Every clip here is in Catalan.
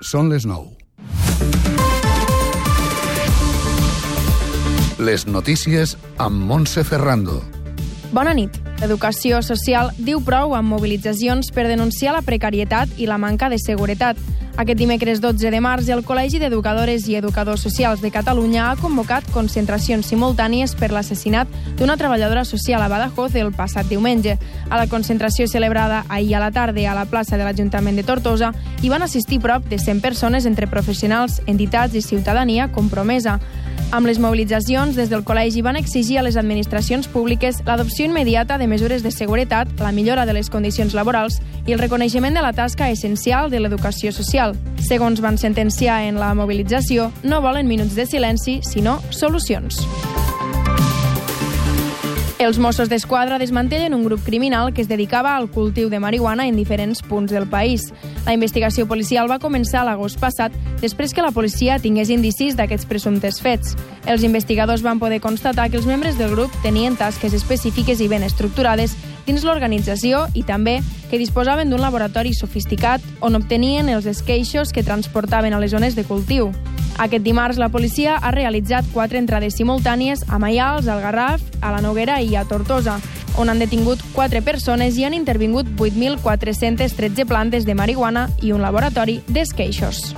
Són les 9. Les notícies amb Montse Ferrando. Bona nit. L'educació social diu prou amb mobilitzacions per denunciar la precarietat i la manca de seguretat. Aquest dimecres 12 de març, el Col·legi d'Educadores i Educadors Socials de Catalunya ha convocat concentracions simultànies per l'assassinat d'una treballadora social a Badajoz el passat diumenge. A la concentració celebrada ahir a la tarda a la plaça de l'Ajuntament de Tortosa hi van assistir prop de 100 persones entre professionals, entitats i ciutadania compromesa. Amb les mobilitzacions, des del col·legi van exigir a les administracions públiques l'adopció immediata de mesures de seguretat, la millora de les condicions laborals i el reconeixement de la tasca essencial de l'educació social. Segons van sentenciar en la mobilització, no volen minuts de silenci, sinó solucions. Els Mossos d'Esquadra desmantellen un grup criminal que es dedicava al cultiu de marihuana en diferents punts del país. La investigació policial va començar l'agost passat després que la policia tingués indicis d'aquests presumptes fets. Els investigadors van poder constatar que els membres del grup tenien tasques específiques i ben estructurades dins l'organització i també que disposaven d'un laboratori sofisticat on obtenien els esqueixos que transportaven a les zones de cultiu. Aquest dimarts la policia ha realitzat 4 entrades simultànies a Maials, al Garraf, a la Noguera i a Tortosa, on han detingut 4 persones i han intervingut 8.413 plantes de marihuana i un laboratori d'esqueixos.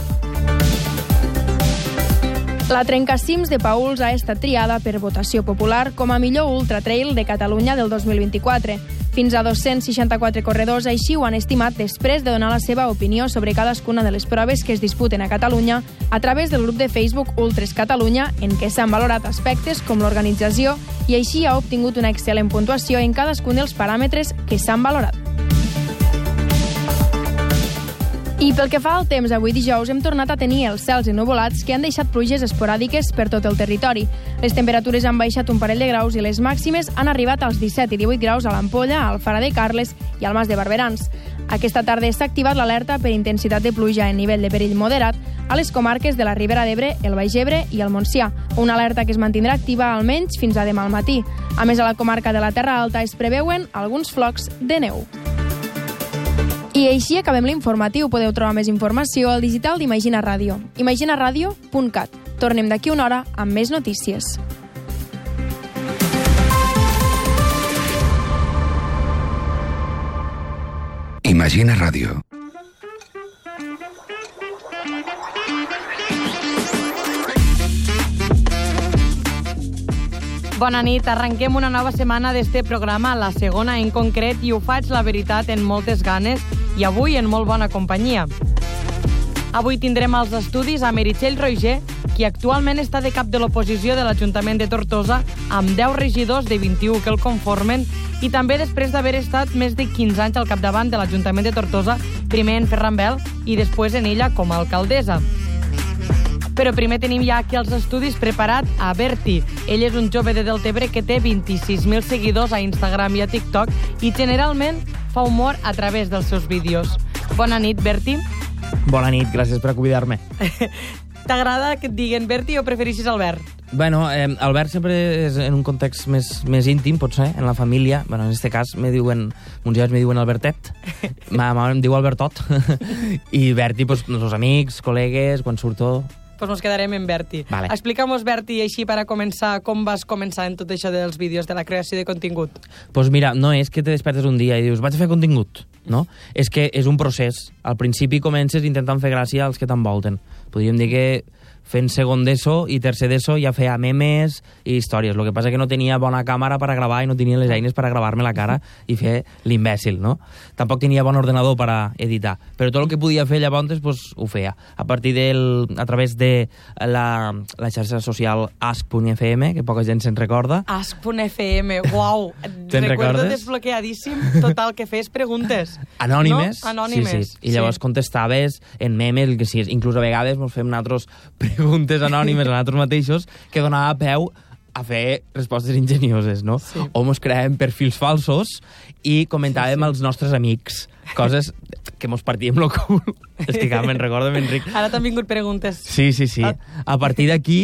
La Trencacims de Paüls ha estat triada per votació popular com a millor ultratrail de Catalunya del 2024. Fins a 264 corredors així ho han estimat després de donar la seva opinió sobre cadascuna de les proves que es disputen a Catalunya a través del grup de Facebook Ultres Catalunya, en què s'han valorat aspectes com l'organització i així ha obtingut una excel·lent puntuació en cadascun dels paràmetres que s'han valorat. I pel que fa al temps, avui dijous hem tornat a tenir els cels ennuvolats que han deixat pluges esporàdiques per tot el territori. Les temperatures han baixat un parell de graus i les màximes han arribat als 17 i 18 graus a l'Ampolla, al Fara de Carles i al Mas de Barberans. Aquesta tarda s'ha activat l'alerta per intensitat de pluja en nivell de perill moderat a les comarques de la Ribera d'Ebre, el Baix Ebre i el Montsià, una alerta que es mantindrà activa almenys fins a demà al matí. A més, a la comarca de la Terra Alta es preveuen alguns flocs de neu. I així acabem l'informatiu. Podeu trobar més informació al digital d'Imagina Ràdio. imaginaradio.cat. Tornem d'aquí una hora amb més notícies. Imagina Ràdio. Bona nit, arrenquem una nova setmana d'este programa, la segona en concret, i ho faig, la veritat, en moltes ganes i avui en molt bona companyia. Avui tindrem als estudis a Meritxell Roigé, qui actualment està de cap de l'oposició de l'Ajuntament de Tortosa, amb 10 regidors de 21 que el conformen, i també després d'haver estat més de 15 anys al capdavant de l'Ajuntament de Tortosa, primer en Ferran Bel i després en ella com a alcaldessa. Però primer tenim ja aquí als estudis preparat a Berti. Ell és un jove de Deltebre que té 26.000 seguidors a Instagram i a TikTok i generalment fa humor a través dels seus vídeos. Bona nit, Berti. Bona nit, gràcies per convidar-me. T'agrada que et diguen Berti o prefereixes Albert? Bueno, Albert sempre és en un context més íntim, potser, en la família. Bueno, en este cas, mons germans me diuen Albertet, ma mare em diu Albertot, i Berti, pues, els amics, col·legues, quan surto... Pues nos quedarem en Berti. Vale. Explica'm-nos, Berti, així per a començar, com vas començar en tot això dels vídeos, de la creació de contingut? Pues mira, no és que te despertes un dia i dius, vaig a fer contingut, no? És que és un procés. Al principi comences intentant fer gràcia als que t'envolten. Podríem dir que fent segon d'ESO i tercer d'ESO ja feia memes i històries. El que passa que no tenia bona càmera per a gravar i no tenia les eines per a gravar-me la cara i fer l'imbècil, no? Tampoc tenia bon ordenador per a editar. Però tot el que podia fer llavors, pues, ho feia. A través de la xarxa social ask.fm, que poca gent se'n recorda. Ask.fm, uau! Recuerdo desbloqueadíssim tot el que fes preguntes. Anònimes. No? Anònimes. Sí. I llavors contestaves en memes, que sí, inclús a vegades ens fem nosaltres preguntes anònimes a nosaltres mateixos que donava peu a fer respostes ingenioses, no? Sí. O mos creàvem perfils falsos i comentàvem als nostres amics coses que mos partíem lo cul. És que me'n recordo, Enric. Ara t'han vingut preguntes. Sí. A partir d'aquí,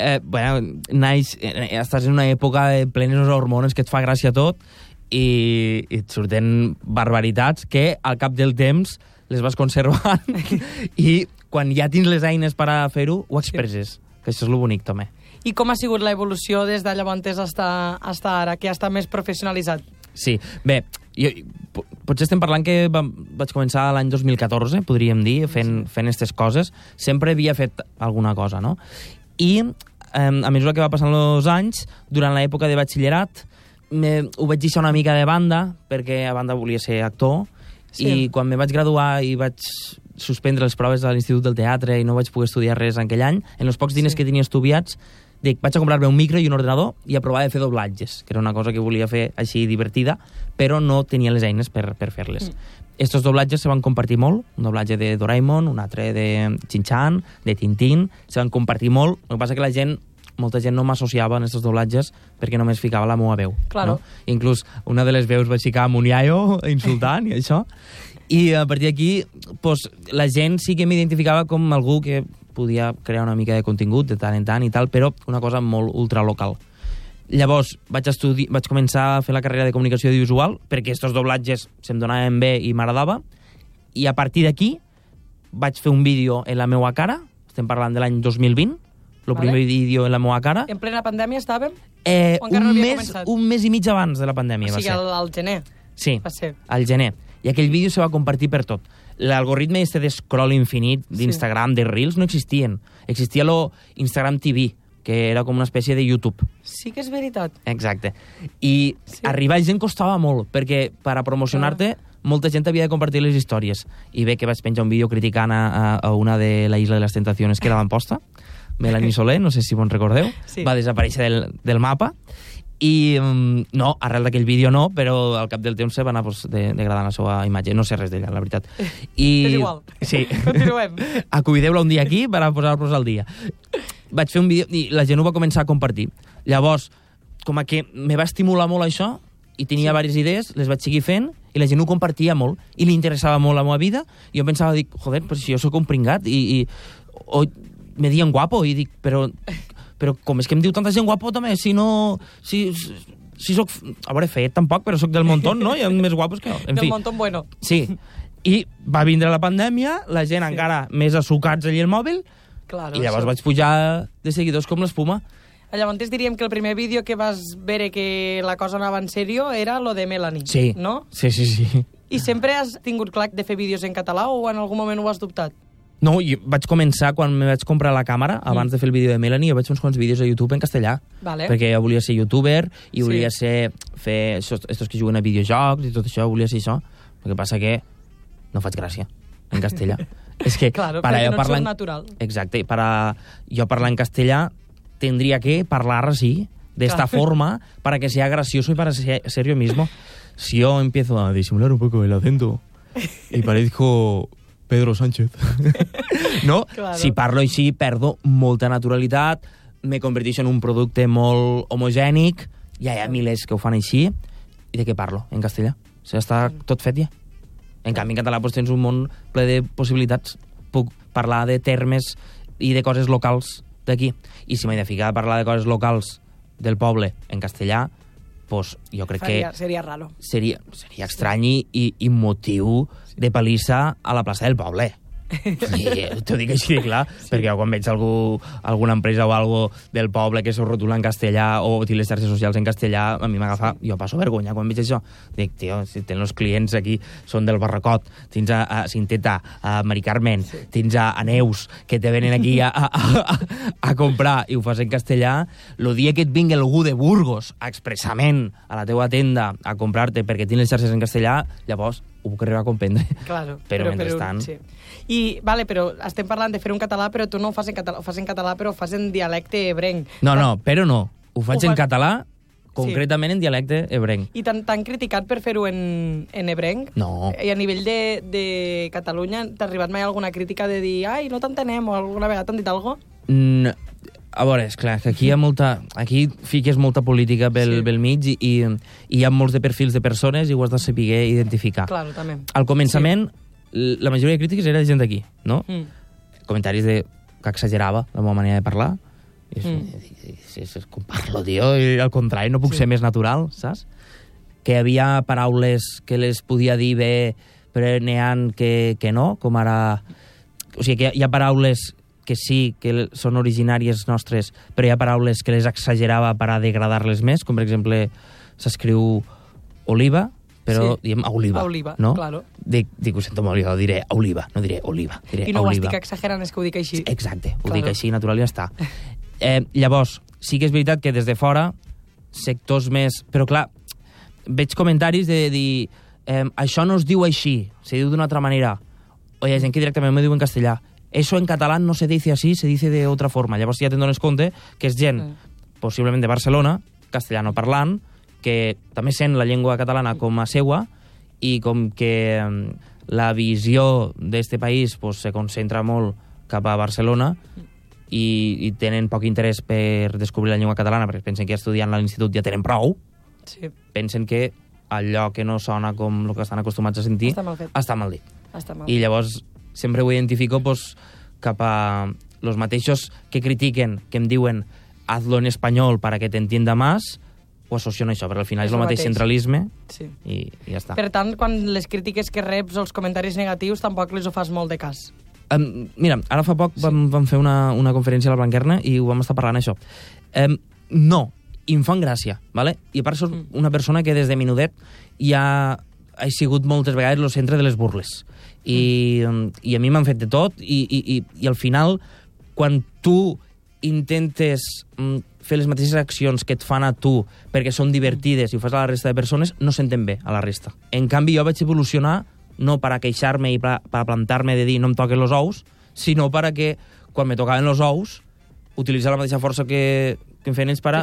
estàs en una època de plenes hormones que et fa gràcia tot i et surten barbaritats que al cap del temps les vas conservant i quan ja tens les eines per a fer-ho, ho expresses, que això és lo bonic també. I com ha sigut l'evolució des de llavors fins ara, que ja està més professionalitzat? Sí, bé, potser estem parlant que vaig començar l'any 2014, podríem dir, fent aquestes coses. Sempre havia fet alguna cosa, no? I a mesura que va passant els anys, durant l'època de batxillerat, ho vaig deixar una mica de banda, perquè a banda volia ser actor, i quan me vaig graduar i vaig suspendre les proves de l'Institut del Teatre i no vaig poder estudiar res en aquell any, en els pocs diners que tenia estudiats, dic, vaig a comprar-me un micro i un ordenador i a provar de fer doblatges, que era una cosa que volia fer així divertida, però no tenia les eines per fer-les. Estos doblatges se van compartir molt, un doblatge de Doraemon, un altre de Shin-Chan, de Tintín, se van compartir molt, el que passa que molta gent no m'associava en aquests doblatges perquè només ficava la meva veu. Claro. No? Inclús una de les veus vaig ficar amb un iaio insultant i això. I a partir d'aquí, pues, la gent sí que m'identificava com algú que podia crear una mica de contingut de tant en tant i tal, però una cosa molt ultralocal. Llavors vaig començar a fer la carrera de comunicació audiovisual perquè aquests doblatges se'm donaven bé i m'agradava, i a partir d'aquí vaig fer un vídeo en la meva cara, estem parlant de l'any 2020, el primer vídeo en la meva cara. En plena pandèmia estàvem? Un mes i mig abans de la pandèmia. O sigui, al gener. Sí, al gener. I aquell vídeo se va compartir per tot. L'algoritme este de scroll infinit d'Instagram, de Reels, no existien. Existia l'Instagram TV, que era com una espècie de YouTube. Sí que és veritat. Exacte. I arribar a gent costava molt, perquè per a promocionar-te molta gent havia de compartir les històries. I bé que vaig penjar un vídeo criticant a una de la Isla de les Tentaciones que era l'Amposta, Melanie Soler, no sé si vos recordeu, va desaparèixer del mapa, i no, arrel d'aquell vídeo no, però al cap del temps se va anar degradant la seva imatge. No sé res d'ella, la veritat. És igual. Sí. Continuem. Acudideu-la un dia aquí per a posar-vos al dia. Vaig fer un vídeo i la gent ho va començar a compartir. Llavors, com que me va estimular molt això, i tenia diverses idees, les vaig seguir fent, i la gent ho compartia molt, i li interessava molt la meva vida, i jo pensava, joder, però si jo sóc un pringat, o me diuen guapo, i dic, però com és que em diu tanta gent guapo també, si no... Si soc... A veure, fet tampoc, però soc del montón, no? Hi ha més guapos que jo. Del montón bueno. Sí. I va vindre la pandèmia, la gent encara més assucats allà al mòbil, i llavors vaig pujar de seguidors com l'espuma. Llavors diríem que el primer vídeo que vas veure que la cosa anava en sèrio era lo de Melanie, sí. No? Sí. I sempre has tingut clar de fer vídeos en català o en algun moment ho has dubtat? No, jo vaig començar quan me vaig comprar la càmera, abans de fer el vídeo de Melanie, jo vaig fer uns quants vídeos a YouTube en castellà, perquè jo volia ser youtuber i volia fer estos que juguen a videojocs i tot això, volia ser això. El que passa que no faig gràcia en castellà. És que claro, perquè no ets natural. Exacte, para yo parlar en castellà tendría que parlar así, de esta forma, para que sea gracioso y para ser yo mismo. Si yo empiezo a disimular un poco el acento y parezco Pedro Sánchez, no? Claro. Si parlo així, perdo molta naturalitat, me converteixo en un producte molt homogènic, ja hi ha milers que ho fan així, i de què parlo? En castellà. O sigui, està tot fet ja. En canvi, en català doncs, tens un món ple de possibilitats. Puc parlar de termes i de coses locals d'aquí. I si m'he de ficar a parlar de coses locals del poble en castellà, doncs jo crec que... Seria raro. Seria estrany i motiu de palissa a la plaça del poble. T'ho dic així de clar, perquè quan veig alguna empresa o algo del poble que s'ho rotula en castellà o utilitza les xarxes socials en castellà, a mi m'agafa... Jo passo vergonya quan veig això. Dic, tio, si tens els clients aquí, són del Barracot, tens a Cinteta, a Mari Carmen, tens a Neus, que te venen aquí a comprar i ho fas en castellà, el dia que et vingui algú de Burgos expressament a la teua tenda a comprar-te perquè tens les xarxes en castellà, llavors ho puc arribar a comprendre. Claro, però mentrestant... Sí. I, vale, però estem parlant de fer un català, però tu no ho fas en català, ho fas en català, però ho fas en dialecte ebrenc. No, però no. Ho faig en català, concretament en dialecte ebrenc. I t'han criticat per fer-ho en ebrenc? No. I a nivell de Catalunya, t'ha arribat mai alguna crítica de dir ai, no t'entenem, o alguna vegada t'han dit alguna cosa? No. A veure, esclar, que aquí hi ha molta... Aquí fiques molta política pel mig i hi ha molts de perfils de persones i ho has de saber identificar. Claro, també. Al començament, la majoria de crítiques era de gent d'aquí, no? Comentaris de que exagerava la meva manera de parlar. És com parlo, tio, i al contrari, no puc ser més natural, saps? Que hi havia paraules que les podia dir bé, però n'hi ha que no, com ara... O sigui, que hi ha paraules que sí, que són originàries nostres, però hi ha paraules que les exagerava per a degradar-les més, com per exemple s'escriu oliva, però diem oliva. Oliva, no? claro. Dic, ho sento molt, jo diré oliva, no diré oliva, diré I no oliva. ho estic exagerant, és que ho dic així. Exacte, ho dic així, natural i ja està. Llavors, sí que és veritat que des de fora, sectors més... Però clar, veig comentaris de dir això no es diu així, se diu d'una altra manera. O hi ha gent que directament m'ho diu en castellà. Eso en català no se dice así, se dice de otra forma. Llavors ja te'n dones compte que és gent, possiblement de Barcelona, castellano parlant, que també sent la llengua catalana com a seua i com que la visió d'este país pues, se concentra molt cap a Barcelona i tenen poc interès per descobrir la llengua catalana perquè pensen que estudiant a l'institut ja tenen prou, pensen que allò que no sona com el que estan acostumats a sentir està mal dit. I llavors sempre ho identifico pues, cap a los mateixos que critiquen, que em diuen hazlo en espanyol para que te entienda más, ho associo a això, perquè al final és el mateix centralisme i ja està. Per tant, quan les crítiques que reps o els comentaris negatius tampoc les ho fas molt de cas. Mira, ara fa poc vam fer una conferència a la Blanquerna i ho vam estar parlant això. No, i em fan gràcia, ¿vale? I a part soc una persona que des de minudet ja ha sigut moltes vegades el centre de les burles. I a mi m'han fet de tot i al final, quan tu intentes fer les mateixes accions que et fan a tu perquè són divertides i ho fas a la resta de persones, no s'entén bé a la resta. En canvi, jo vaig evolucionar no per a queixar-me i per a plantar-me de dir no em toquen els ous, sinó per a que quan me tocaven els ous utilitzar la mateixa força que em feien ells per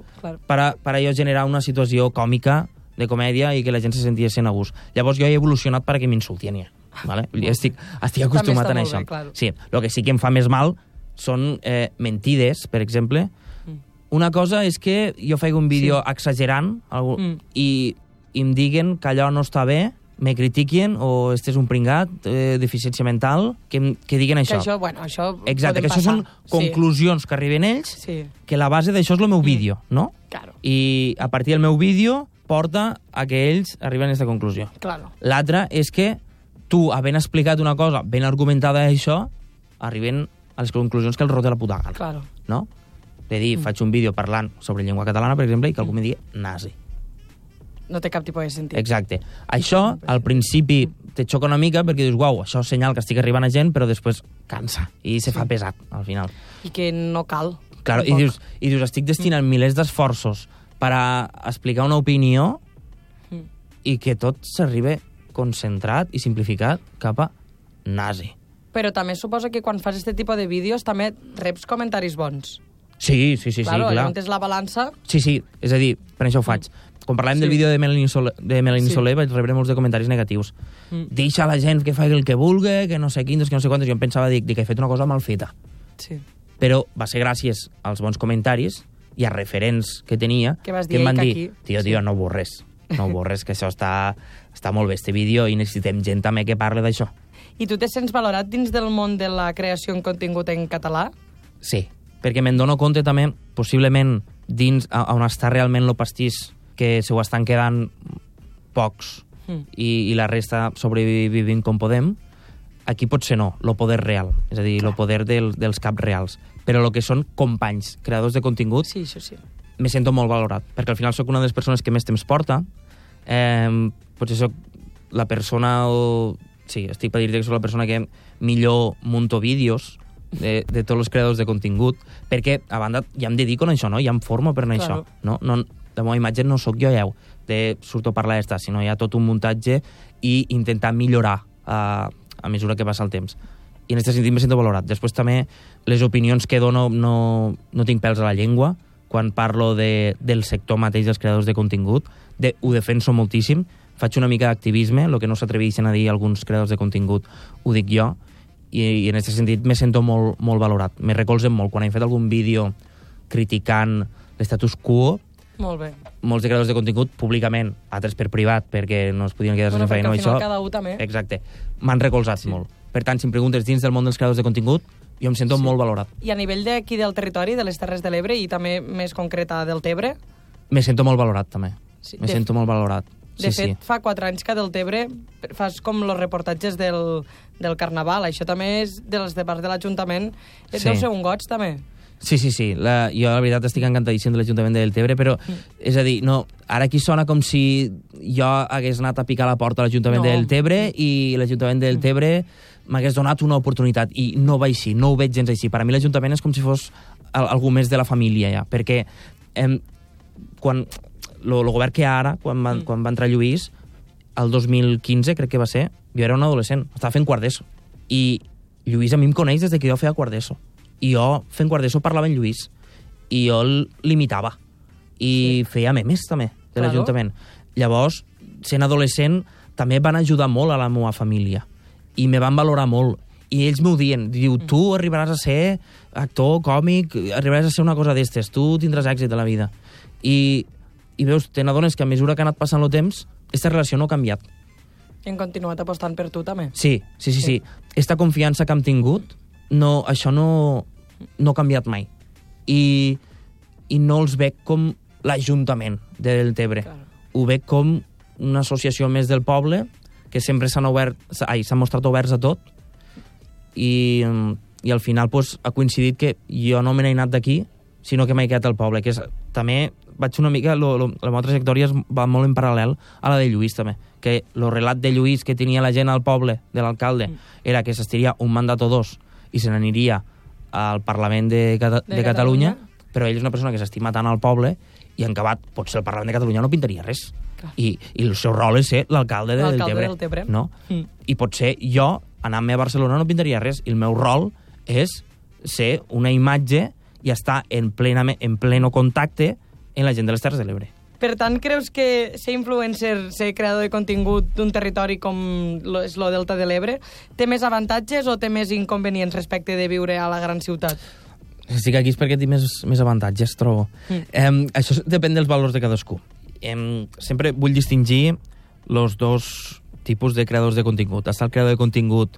a jo generar una situació còmica de comèdia i que la gent se sentiessin a gust. Llavors jo he evolucionat per a que m'insultien ja. ¿Vale? Estic acostumat a això. Sí, el que sí que em fa més mal són mentides, per exemple. Una cosa és que jo faig un vídeo exagerant i em diguen que allò no està bé, me critiquen o este és un pringat, deficiència mental, que diguen això. Que això, bueno, això exacte, que això són conclusions que arriben ells, que la base d'això és el meu vídeo, no? Claro. I a partir del meu vídeo porta a que ells arriben a aquesta conclusió. Claro. L'altra és que tu, havent explicat una cosa ben argumentada d'això, arriben a les conclusions que el rot de la puta gana. Claro. No? De dir, faig un vídeo parlant sobre llengua catalana, per exemple, i que algú me digui nazi. No té cap tipus de sentit. Exacte. Això, al principi, te xoca una mica perquè dius, uau, això és senyal que estic arribant a gent, però després cansa i se fa pesat, al final. I que no cal. Claro, i dius, estic destinant milers d'esforços per a explicar una opinió i que tot s'arriba concentrat i simplificat cap a nazi. Però també suposa que quan fas aquest tipus de vídeos també reps comentaris bons. Sí, clar. Llavors és la balança... Sí, és a dir, per això ho faig. Quan parlàvem del vídeo de Melanie Soler vaig rebre molts de comentaris negatius. Deixa la gent que faci el que vulgui, que no sé quins, que no sé quantos. Jo em pensava dir que he fet una cosa mal feta. Sí. Però va ser gràcies als bons comentaris i a referents que tenia que em van dir, tio, no borres, que això està molt bé, este vídeo, i necessitem gent també que parli d'això. I tu te sents valorat dins del món de la creació en contingut en català? Sí, perquè me'n dono compte també, possiblement, dins on està realment el pastís, que se ho estan quedant pocs i la resta sobrevivint com podem. Aquí potser no, el poder real, és a dir, el poder dels caps reals. Però el que són companys, creadors de contingut, sí, això sí, me sento molt valorat, perquè al final sóc una de les persones que més temps porta. Potser sóc la persona, sí, estic per dir que sóc la persona que millor munto vídeos de tots els creadors de contingut, perquè a banda ja em dedico a això, no? Ja em formo per això. No, la meva imatge no sóc jo, surto a parlar d'esta, sinó hi ha tot un muntatge i intentar millorar a mesura que passa el temps. I en aquest sentit me sento valorat. Després també les opinions que dono no tinc pèls a la llengua. Quan parlo del sector mateix dels creadors de contingut, ho defenso moltíssim. Faig una mica d'activisme, el que no s'atreveixen a dir alguns creadors de contingut ho dic jo, i en aquest sentit me sento molt, molt valorat. Me recolzen molt. Quan he fet algun vídeo criticant l'estatus quo, molt bé, molts de creadors de contingut públicament, altres per privat, perquè no es podien quedar sense feina. Perquè al final cada un també. Exacte. M'han recolzat molt. Per tant, si em preguntes dins del món dels creadors de contingut, jo em sento molt valorat. I a nivell d'aquí del territori, de les Terres de l'Ebre, i també més concreta del Tebre? Me sento molt valorat, també. Me sento molt valorat. De fet, fa 4 anys que a Deltebre fas com els reportatges del Carnaval. Això també és de les de part de l'Ajuntament. Deu ser un goig, també. Sí. Jo, la veritat, estic encantadíssim de l'Ajuntament de Deltebre, però, és a dir, no, ara aquí sona com si jo hagués anat a picar la porta a l'Ajuntament de Deltebre i l'Ajuntament de Deltebre m'hagués donat una oportunitat, i no va així, no ho veig gens així. Per a mi l'Ajuntament és com si fos algú més de la família, ja, perquè quan el govern que hi ha ara, quan va entrar Lluís, el 2015, crec que va ser, jo era un adolescent, estava fent quart d'ESO, i Lluís a mi em coneix des que jo feia quart d'ESO. I jo, fent quart d'ESO, parlava en Lluís. I jo l'imitava. I feia memes, també, de l'Ajuntament. Llavors, sent adolescent, també van ajudar molt a la meva família. I me van valorar molt. I ells m'ho dient. Diu, tu arribaràs a ser actor, còmic, arribaràs a ser una cosa d'estes. Tu tindràs èxit a la vida. I veus, te n'adones que a mesura que ha anat passant el temps, aquesta relació no ha canviat. I han continuat apostant per tu, també. Sí. Esta confiança que hem tingut, això no ha canviat mai. I no els veig com l'Ajuntament de Deltebre. Claro. Ho veig com una associació més del poble que sempre s'han mostrat oberts a tot i al final ha coincidit que jo no me n'he anat d'aquí, sinó que m'he quedat al poble, que també vaig una mica, la meva trajectòria va molt en paral·lel a la de Lluís, també, que el relat de Lluís que tenia la gent al poble, de l'alcalde, era que s'estiria un mandat o dos i se n'aniria al Parlament de Catalunya, però ell és una persona que s'estima tant al poble i en acabat, potser el Parlament de Catalunya no pintaria res. I el seu rol és ser l'alcalde de Deltebre. No? I potser jo, anant-me a Barcelona, no pintaria res. I el meu rol és ser una imatge i estar en pleno contacte amb la gent de les Terres de l'Ebre. Per tant, creus que ser influencer, ser creador de contingut d'un territori com és el Delta de l'Ebre, té més avantatges o té més inconvenients respecte de viure a la gran ciutat? Estic aquí perquè té més avantatges, trobo. Això depèn dels valors de cadascú. Sempre vull distingir els dos tipus de creadors de contingut. Està el creador de contingut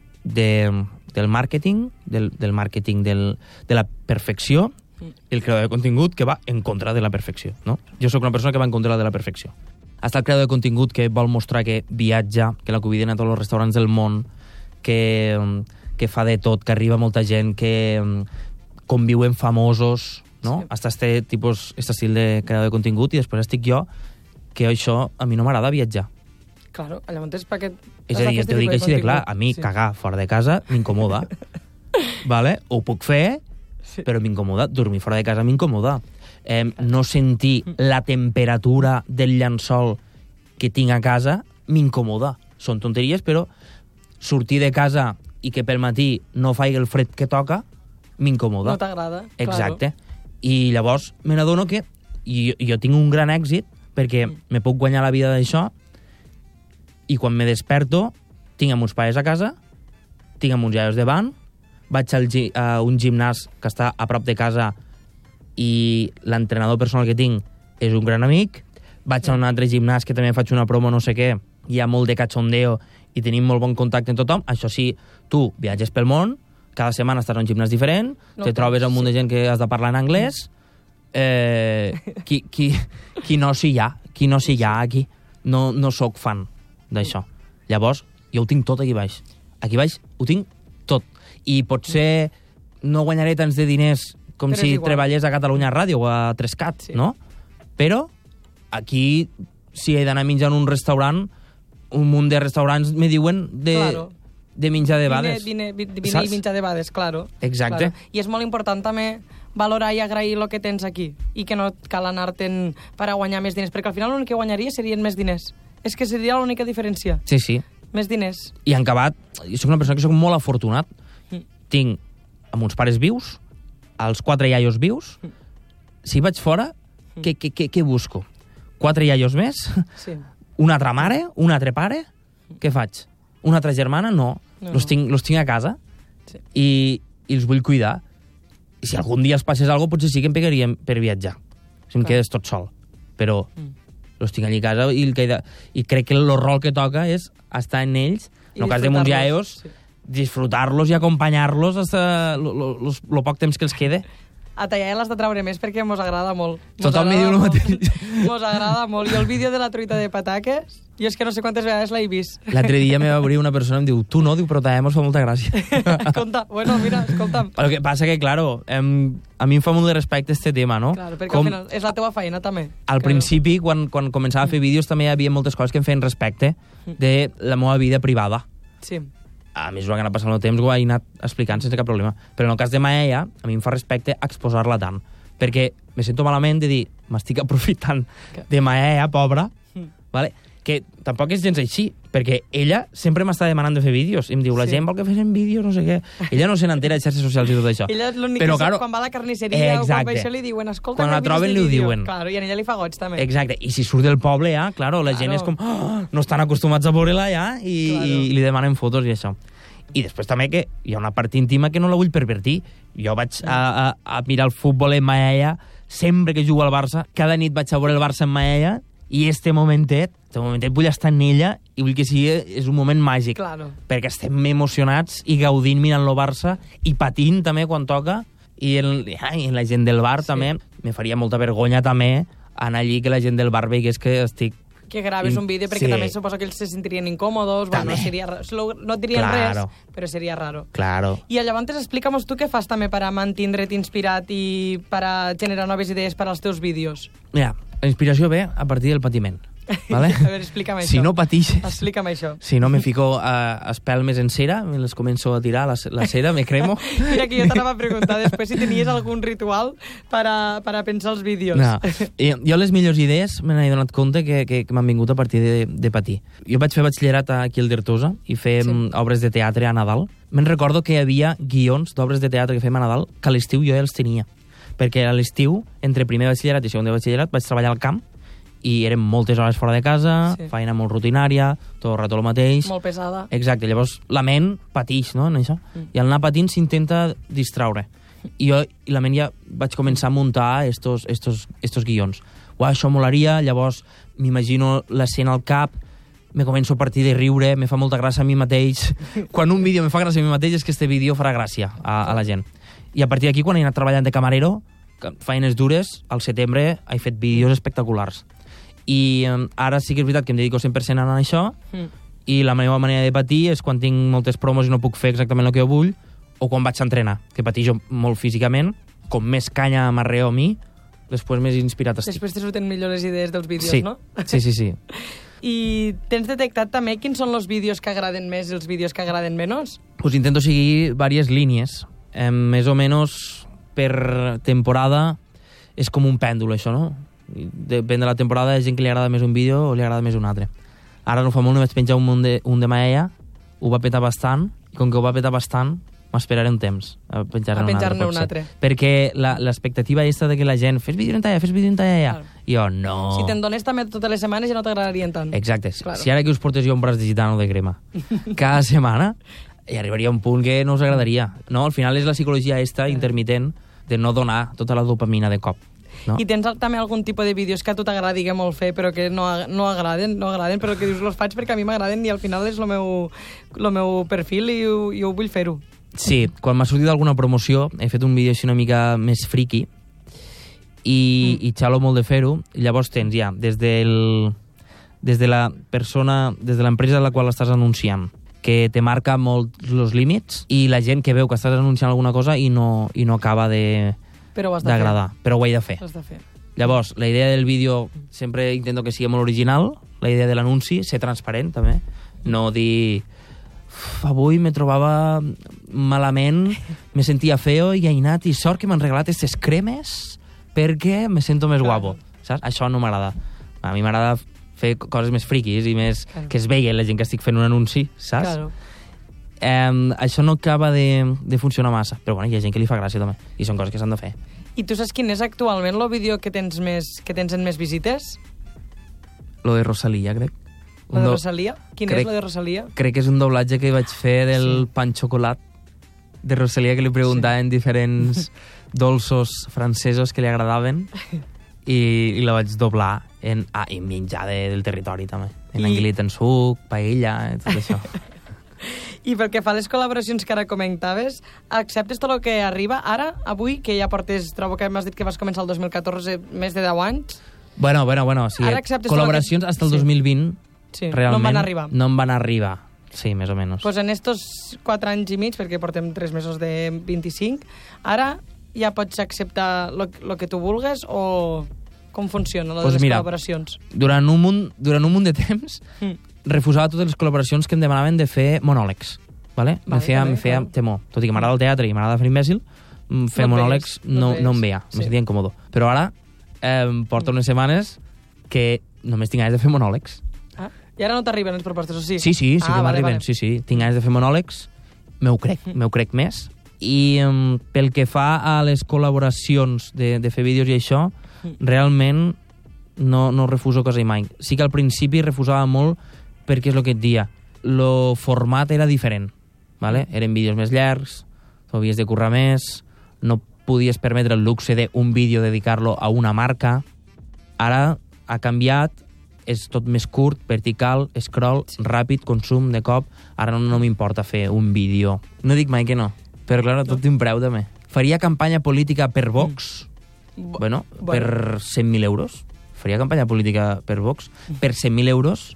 del màrqueting, del màrqueting de la perfecció, i el creador de contingut que va en contra de la perfecció, no? Jo sóc una persona que va en contra de la perfecció. Està el creador de contingut que vol mostrar que viatja, que la conviden a tots els restaurants del món, que fa de tot, que arriba molta gent, que conviuen famosos, no? Sí. Està este estil de creador de contingut, i després estic jo, que això a mi no m'agrada viatjar. Claro, llavors perquè... És a dir, jo t'ho dic així de clar, a mi cagar fora de casa m'incomoda, vale? Ho puc fer, però m'incomoda. Dormir fora de casa m'incomoda. No sentir la temperatura del llençol que tinc a casa m'incomoda. Són tonteries, però sortir de casa i que pel matí no faci el fred que toca m'incomoda. No t'agrada. Exacte. Claro. I llavors me n'adono que jo tinc un gran èxit perquè me puc guanyar la vida d'això i quan me desperto tinc uns pares a casa, tinc uns iaios davant, vaig a un gimnàs que està a prop de casa i l'entrenador personal que tinc és un gran amic, vaig a un altre gimnàs que també faig una promo no sé què, hi ha molt de cachondeo i tenim molt bon contacte amb tothom. Això sí, tu viatges pel món, cada setmana estàs a un gimnàs diferent, te trobes amb un munt de gent que has de parlar en anglès, qui no s'hi ha aquí. No sóc fan d'això. Llavors, jo ho tinc tot aquí baix. Aquí baix ho tinc tot. I potser no guanyaré tants de diners com si treballés a Catalunya Ràdio o a 3CAT, no? Però aquí, si he d'anar a menjar en un restaurant, un munt de restaurants me diuen de menjar de bades. Vine i menjar de bades, claro. Exacte. Claro. I és molt important també valorar i agrair el que tens aquí i que no cal anar-te'n per a guanyar més diners, perquè al final l'únic que guanyaria serien més diners. És que seria l'única diferència. Sí. Més diners. I en acabat, jo soc una persona que soc molt afortunat. Tinc amb uns pares vius, els 4 iaios vius. Si vaig fora, què busco? 4 iaios més? Sí. Una altra mare? Un altre pare? Què faig? Una altra germana? No. Los tinc a casa i els vull cuidar. I si algun dia els passés alguna cosa, potser sí que em pegaríem per viatjar. Si em quedes tot sol. Però els tinc allà a casa i crec que el rol que toca és estar en ells, en el cas de mons iaios, disfrutar-los i acompanyar-los fins el poc temps que els quede. A Taiaia l'has de treure més perquè mos agrada molt. Tothom me diu el mateix. Mos agrada molt. I el vídeo de la truita de pataques, jo és que no sé quantes vegades l'he vist. L'altre dia me va obrir una persona i em diu, tu no, diu, però Taiaia mos fa molta gràcia. Conta, bueno, mira, escolta'm. El que passa que, claro, a mi em fa molt de respecte este tema, no? Claro, perquè al final és la teva feina, també. Al principi, quan començava a fer vídeos, també hi havia moltes coses que em feien respecte de la meva vida privada. Sí. A mesura que anava passant el temps ho he anat explicant sense cap problema. Però en el cas de Maella, a mi em fa respecte exposar-la tant. Perquè me sento malament de dir, m'estic aprofitant de Maella, pobra, vale? Que tampoc és gens així, perquè ella sempre m'està demanant de fer vídeos. I em diu, la gent vol que fessin vídeos, no sé què. Ella no se n'entera de xarxes socials i tot això. Ella l'únic que sap quan va a la carnisseria o quan va això li diuen, escolta, quan la troben li ho diuen. Claro, i a ella li fa goig, també. Exacte, i si surt del poble ja, claro, la gent és com, no estan acostumats a veure-la ja, i li demanen fotos i això. I després també que hi ha una part íntima que no la vull pervertir. Jo vaig a mirar el futbol en Maella, sempre que jugo al Barça, cada nit vaig a veure el Barça en Maella, i este momentet vull estar en ella i vull que sigui, és un moment màgic. Claro. Perquè estem emocionats i gaudint mirant el Barça i patint també quan toca, i la gent del bar també. Me faria molta vergonya també anar allí que la gent del bar veigués que estic... Que graves un vídeo, perquè també suposo que ells se sentirien incòmodos, bueno, no et dirien res, però seria raro. Claro. I llavors explica'm tu què fas també per a mantindre't inspirat i per a generar noves idees per als teus vídeos. Mira, la inspiració ve a partir del patiment. Vale? A veure, explica'm això. Si no patixes... Explica'm això. Si no, me fico espelmes en cera, me les començo a tirar, la cera, me cremo. Mira, que jo t'anava a preguntar després si tenies algun ritual per a pensar els vídeos. No. Jo les millors idees me n'he donat compte que m'han vingut a partir de patir. Jo vaig fer batxillerat aquí al d'Artosa i fem obres de teatre a Nadal. Me'n recordo que hi havia guions d'obres de teatre que fem a Nadal que a l'estiu jo ja els tenia. Perquè a l'estiu, entre primer de batxillerat i segon de batxillerat, vaig treballar al camp i eren moltes hores fora de casa, feina molt rutinària, tot el rato el mateix. Molt pesada. Exacte, llavors la ment patix, no?, en això. I al anar patint s'intenta distraure. I la ment ja vaig començar a muntar estos guions. Això molaria, llavors m'imagino l'escena al cap, me començo a partir de riure, me fa molta gràcia a mi mateix. Quan un vídeo me fa gràcia a mi mateix és que este vídeo farà gràcia a la gent. I a partir d'aquí, quan he anat treballant de camarero, feines dures, al setembre he fet vídeos espectaculars. I ara sí que és veritat que em dedico 100% a això, i la meva manera de patir és quan tinc moltes promos i no puc fer exactament el que jo vull, o quan vaig a entrenar, que patixo molt físicament. Com més canya m'arreo a mi, després més inspirat estic. Després te surten millor les idees dels vídeos, no? Sí. I tens detectat també quins són els vídeos que agraden més i els vídeos que agraden menys? Pues intento seguir diverses línies. Més o menys per temporada és com un pèndol, això, no? Depèn de la temporada, hi ha gent que li agrada més un vídeo o li agrada més un altre. Ara no fa molt, vaig penjar un de Maella, ho va petar bastant, i com que ho va petar bastant, m'esperaré un temps a penjar-ne un altre. Perquè l'expectativa és de que la gent fes vídeo en Taiaia. I jo, no. Si te'n dones també totes les setmanes ja no t'agradarien tant. Exacte. Claro. Si ara que us portés jo un braç de gitano de crema cada setmana, hi arribaria un punt que no us agradaria. No? Al final és la psicologia intermitent de no donar tota la dopamina de cop. No? I tens també algun tipus de vídeos que a tu t'agradi molt fer però que no agraden, però que dius, los faig perquè a mi m'agraden i al final és el meu perfil i ho vull fer-ho. Sí, quan m'ha sortit alguna promoció he fet un vídeo així una mica més friki i xalo molt de fer-ho. Llavors tens ja des de la persona, des de l'empresa a la qual estàs anunciant, que te marca molt els límits, i la gent que veu que estàs anunciant alguna cosa i no acaba d'agradar, però ho he de fer. Llavors, la idea del vídeo sempre intento que sigui molt original, la idea de l'anunci, ser transparent també, no dir avui me trobava malament, me sentia feo i he anat i sort que m'han regalat aquestes cremes perquè me sento més guapo, saps? Això no m'agrada. A mi m'agrada fer coses més friquis i més que es vegi la gent que estic fent un anunci, saps? Això no acaba de funcionar massa, però bueno, hi ha gent que li fa gràcia també, i són coses que s'han de fer. I tu saps quin és actualment el vídeo que tens en més visites? Lo de Rosalía, crec. Lo de Rosalía? Quin és lo de Rosalía? Crec que és un doblatge que vaig fer del pan xocolat de Rosalía, que li preguntaven diferents dolços francesos que li agradaven i la vaig doblar en menjar del territori també, en anguilita en suc, paella, tot això. I pel que fa a les col·laboracions que ara comentaves, acceptes tot el que arriba ara, avui, que ja portes, trobo que m'has dit que vas començar el 2014, més de 10 anys? Bueno, sí. Ara acceptes Col·laboracions fins al 2020, sí, realment, no en van arribar. No en van arribar, sí, més o menys. Pues en estos 4 anys i mig, perquè portem 3 mesos de 25, ara ja pots acceptar lo que tu vulgues o com funciona lo de les col·laboracions? Durant un munt de temps refusava totes les col·laboracions que em demanaven de fer monòlegs. Vale? Me feia temor. Tot i que m'agrada el teatre i m'agrada fer imbècil, fer monòlegs no em veia, me sentia incòmodo. Però ara porto unes setmanes que només tinc ganes de fer monòlegs. I ara no t'arriben les propostes, o sí? Sí que m'arriben, sí. Tinc ganes de fer monòlegs, m'ho crec més. I pel que fa a les col·laboracions de fer vídeos i això, realment no refuso quasi mai. Sí que al principi refusava molt perquè és el que et dia. El format era diferent, ¿vale? Eren vídeos més llargs, t'ho havies de currar més, no podies permetre el luxe d'un vídeo dedicar-lo a una marca. Ara ha canviat, és tot més curt, vertical, scroll, ràpid, consum de cop. Ara no m'importa fer un vídeo. No dic mai que no, però clar, tot té un preu també. Faria campanya política per Vox, bueno, per 100.000 euros. Faria campanya política per Vox per 100.000 euros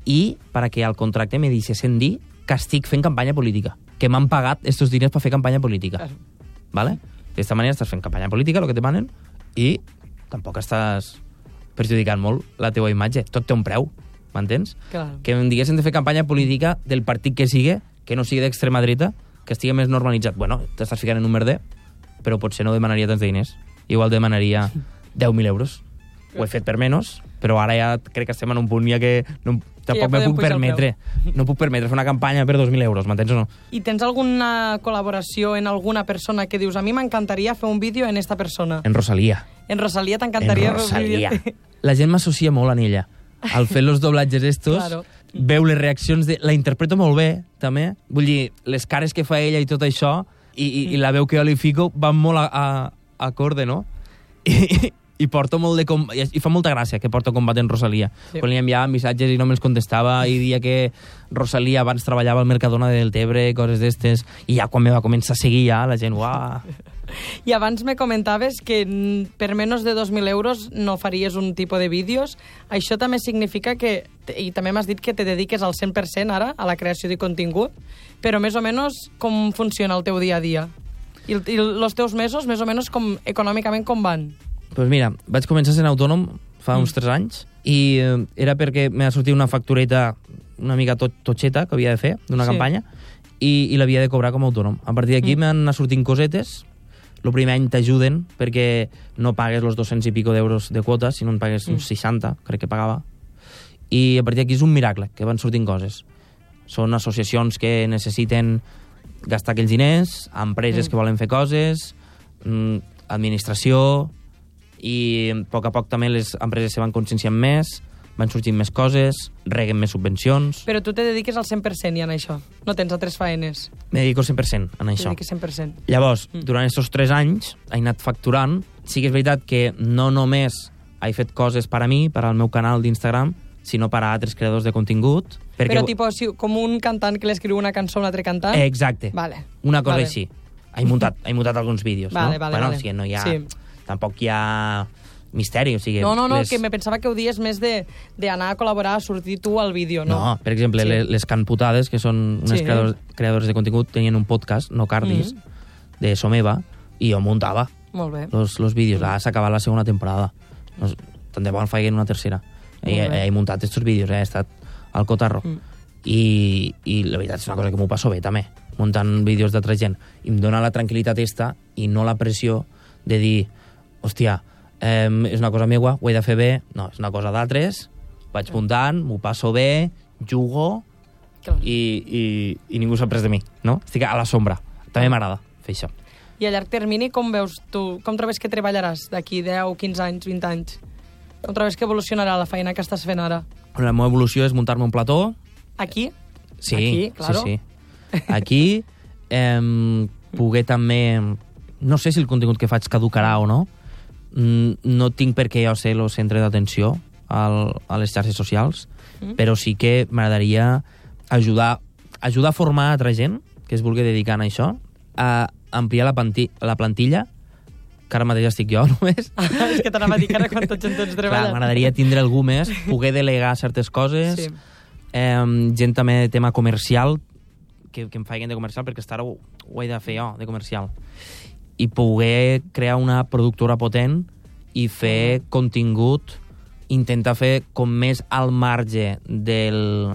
i perquè al contracte me deixessin dir que estic fent campanya política, que m'han pagat estos diners per fer campanya política. ¿Vale? D'esta manera estàs fent campanya política, el que te demanen, i tampoc estàs perjudicant molt la teua imatge. Tot té un preu, m'entens? Claro. Que em diguessin de fer campanya política del partit que sigui, que no sigui d'extrema dreta, que estigui més normalitzat. Bueno, t'estàs ficant en un merder, però potser no demanaria tants diners. Igual demanaria 10.000 euros. Ho he fet per menys, però ara ja crec que estem en un punt ja que tampoc me puc permetre. No puc permetre fer una campanya per 2.000 euros, m'entens o no? I tens alguna col·laboració en alguna persona que dius a mi m'encantaria fer un vídeo en esta persona? En Rosalía. En Rosalía t'encantaria fer un vídeo? La gent m'associa molt a ella. Al fer els doblatges estos, claro. Veu les reaccions la interpreto molt bé, també. Vull dir, les cares que fa ella i tot això, i la veu que jo li fico, van molt a acorde, no? I porto molt i fa molta gràcia que porto combat en Rosalía. Sí. Quan li enviava missatges i no me'ls contestava i dia que Rosalía abans treballava al Mercadona del Tebre, coses d'estes, i ja quan me va començar a seguir ja la gent, uah... I abans me comentaves que per menys de 2.000 euros no faries un tipus de vídeos. Això també significa que, i també m'has dit que te dediques al 100% ara a la creació de contingut, però més o menys com funciona el teu dia a dia? I els teus mesos, més o menys, econòmicament, com van? Pues mira, vaig començar sent autònom fa uns 3 anys i era perquè m'ha sortit una factureta una mica totxeta que havia de fer d'una campanya i l'havia de cobrar com a autònom. A partir d'aquí m'han anat sortint cosetes. El primer any t'ajuden perquè no pagues els 200 i pico d'euros de quota, sinó en pagues uns 60, crec que pagava. I a partir d'aquí és un miracle, que van sortint coses. Són associacions que necessiten gastar aquells diners, empreses que volen fer coses, administració, i a poc també les empreses se van conscienciant més, van sortint més coses, reguen més subvencions... Però tu te dediques al 100% ja en això? No tens altres faenes? Me dedico 100% en això. Te dediques 100%. Llavors, durant aquests 3 anys, he anat facturant. Sí que és veritat que no només he fet coses per a mi, per al meu canal d'Instagram, sinó per a altres creadors de contingut. Però tipus, com un cantant que l'escriu una cançó a un altre cantant? Exacte. Vale. Una cosa així. He muntat alguns vídeos, vale, no? Vale. O sigui, no hi ha... Sí. Tampoc hi ha misteri, o sigui... No, que me pensava que ho dies més d'anar a col·laborar, a sortir tu al vídeo, no? No, per exemple, les Canputades, que són unes creadores de contingut, tenien un podcast, No Cardis, de Someva, i jo muntava els vídeos. Ara s'ha acabat la segona temporada. Tant de bo en faiguen una tercera. He muntat aquests vídeos, he estat al cotarro. I la veritat és una cosa que m'ho passo bé, també, muntant vídeos d'altra gent. I em dona la tranquil·litat esta i no la pressió de dir, hòstia, és una cosa meua, ho he de fer bé. No, és una cosa d'altres, vaig muntant, m'ho passo bé, jugo i ningú s'ha pres de mi, no? Estic a la sombra. També m'agrada fer això. I a llarg termini, com veus tu? Com trobes que treballaràs d'aquí 10, 15 anys, 20 anys? Com trobes que evolucionarà la feina que estàs fent ara? La meva evolució és muntar-me un plató. Aquí? Sí, aquí, claro. Sí. Aquí, poder també... No sé si el contingut que faig caducarà o no. No tinc per què jo ser el centre d'atenció a les xarxes socials, però sí que m'agradaria ajudar ajudar a formar altra gent que es vulgui dedicar a això, a ampliar la plantilla, que ara mateix estic jo només. És que t'anava a dir que ara quan tots treballen. M'agradaria tindre algú més, poder delegar certes coses, Sí. Gent també de tema comercial, que em faiguen de comercial, perquè ara ho he de fer jo, de comercial. I poder crear una productora potent i fer contingut, intentar fer com més al marge de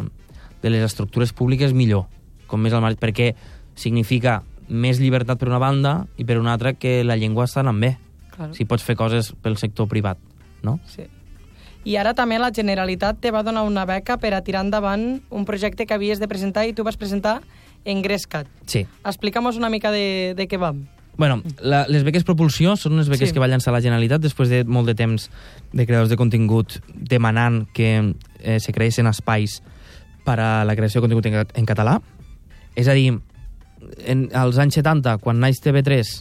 les estructures públiques millor, com més al marge, perquè significa més llibertat per una banda i per una altra que la llengua està anant bé. Claro. Si pots fer coses pel sector privat, no? Sí. I ara també la Generalitat te va donar una beca per a tirar endavant un projecte que havies de presentar i tu vas presentar Engrescat. Sí. Explica'm-nos una mica de què va. Bueno, les beques Propulsió són unes beques Sí. que va llançar la Generalitat després de molt de temps de creadors de contingut demanant que se creessin espais per a la creació de contingut en català. És a dir, als anys 70, quan naix TV3,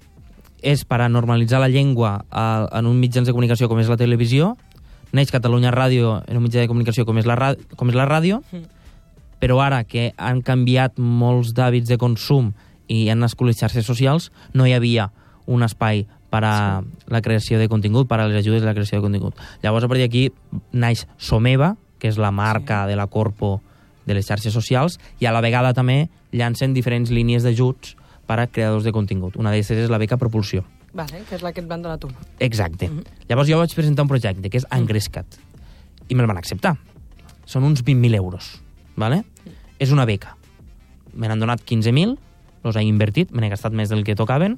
és per a normalitzar la llengua en un mitjans de comunicació com és la televisió, neix Catalunya Ràdio en un mitjà de comunicació com és la ràdio, però ara que han canviat molts d'hàbits de consum i han nascut les xarxes socials, no hi havia un espai per a la creació de contingut, per a les ajudes de la creació de contingut. Llavors, a partir d'aquí, naix Someva, que és la marca de la Corpo de les xarxes socials, i a la vegada també llancen diferents línies d'ajuts per a creadors de contingut. Una d'aquestes és la beca Propulsió. Vale, que és la que et van donar tu. Exacte. Llavors jo vaig presentar un projecte, que és Engrescat, i me'l van acceptar. Són uns 20.000 euros, ¿vale? És una beca. Me n'han donat 15.000, els he invertit, me n'he gastat més del que tocaven,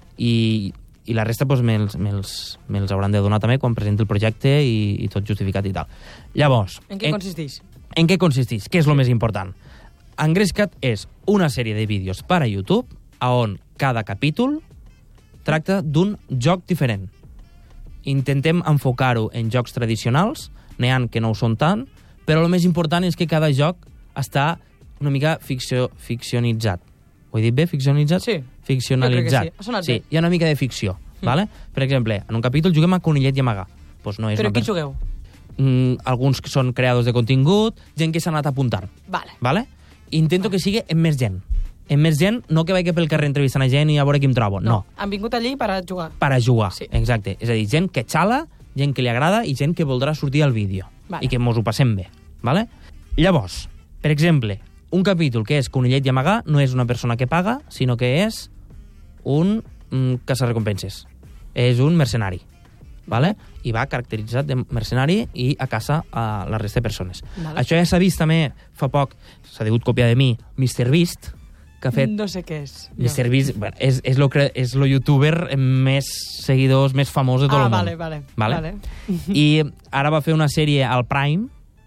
i la resta doncs, me'ls hauran de donar també quan presenti el projecte i tot justificat i tal. Llavors... En què consisteix? En què consisteix? Què és el més important? Engrescat és una sèrie de vídeos per a YouTube on cada capítol tracta d'un joc diferent. Intentem enfocar-ho en jocs tradicionals, n'hi ha que no ho són tant, però el més important és que cada joc està una mica ficcionitzat. Ho he dit bé, ficcionitzat? Sí. Ficcionalitzat. Jo crec que sí. Ha sonat Sí, bé. hi ha una mica de ficció. Vale? Per exemple, en un capítol juguem a Conillet i Amagar. Pues no és Però una qui perso- jugueu? Alguns que són creadors de contingut, gent que s'ha anat apuntant. Vale. Vale? Intento que sigui amb més gent. Amb més gent, no que vagi pel carrer entrevistant a gent i a veure qui em trobo. No. Han vingut allí per a jugar. Per a jugar, Sí. exacte. És a dir, gent que xala, gent que li agrada i gent que voldrà sortir al vídeo. Vale. I que mos ho passem bé. Vale? Llavors, per exemple, un capítol que és Conillet i Amagar no és una persona que paga, sinó que és un caçarrecompenses. És un mercenari. Vale? I va caracteritzat de mercenari i a caça a la resta de persones. Vale. Això ja s'ha vist també fa poc, s'ha degut copiar de mi, MrBeast, que ha fet... No sé què és. MrBeast, bueno, és lo youtuber amb més seguidors, més famós de tot el món. Vale. I ara va fer una sèrie al Prime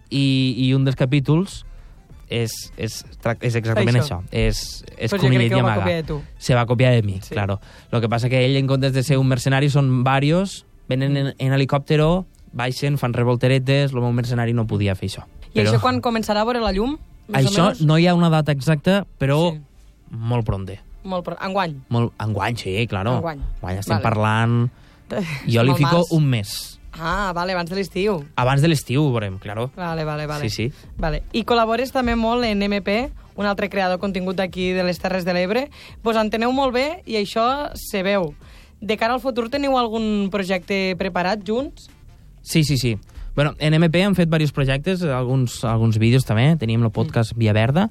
i un dels capítols és exactament això. És Pues jo Conillet crec que i ho va Amagar. copiar de tu. Se va copiar de mi, Sí. claro. Lo que pasa que ell, en comptes de ser un mercenari, són varios, venen en helicòptero, baixen, fan revolteretes, el meu mercenari no podia fer això. I això quan començarà a veure la llum? Més o Això menys? no hi ha una data exacta, però Sí. molt pronte. Enguany. Enguany, sí, claro. Enguany. Estem Vale. parlant... Jo li Molt fico març. un mes. Ah, vale, abans de l'estiu. Abans de l'estiu ho veurem, claro. Vale. Sí. Vale. I col·labores també molt en MP, un altre creador de contingut d'aquí de les Terres de l'Ebre. Vos enteneu molt bé i això se veu. De cara al futur teniu algun projecte preparat junts? Sí. Bueno, en MP hem fet diversos projectes, alguns vídeos també, teníem el podcast Via Verda,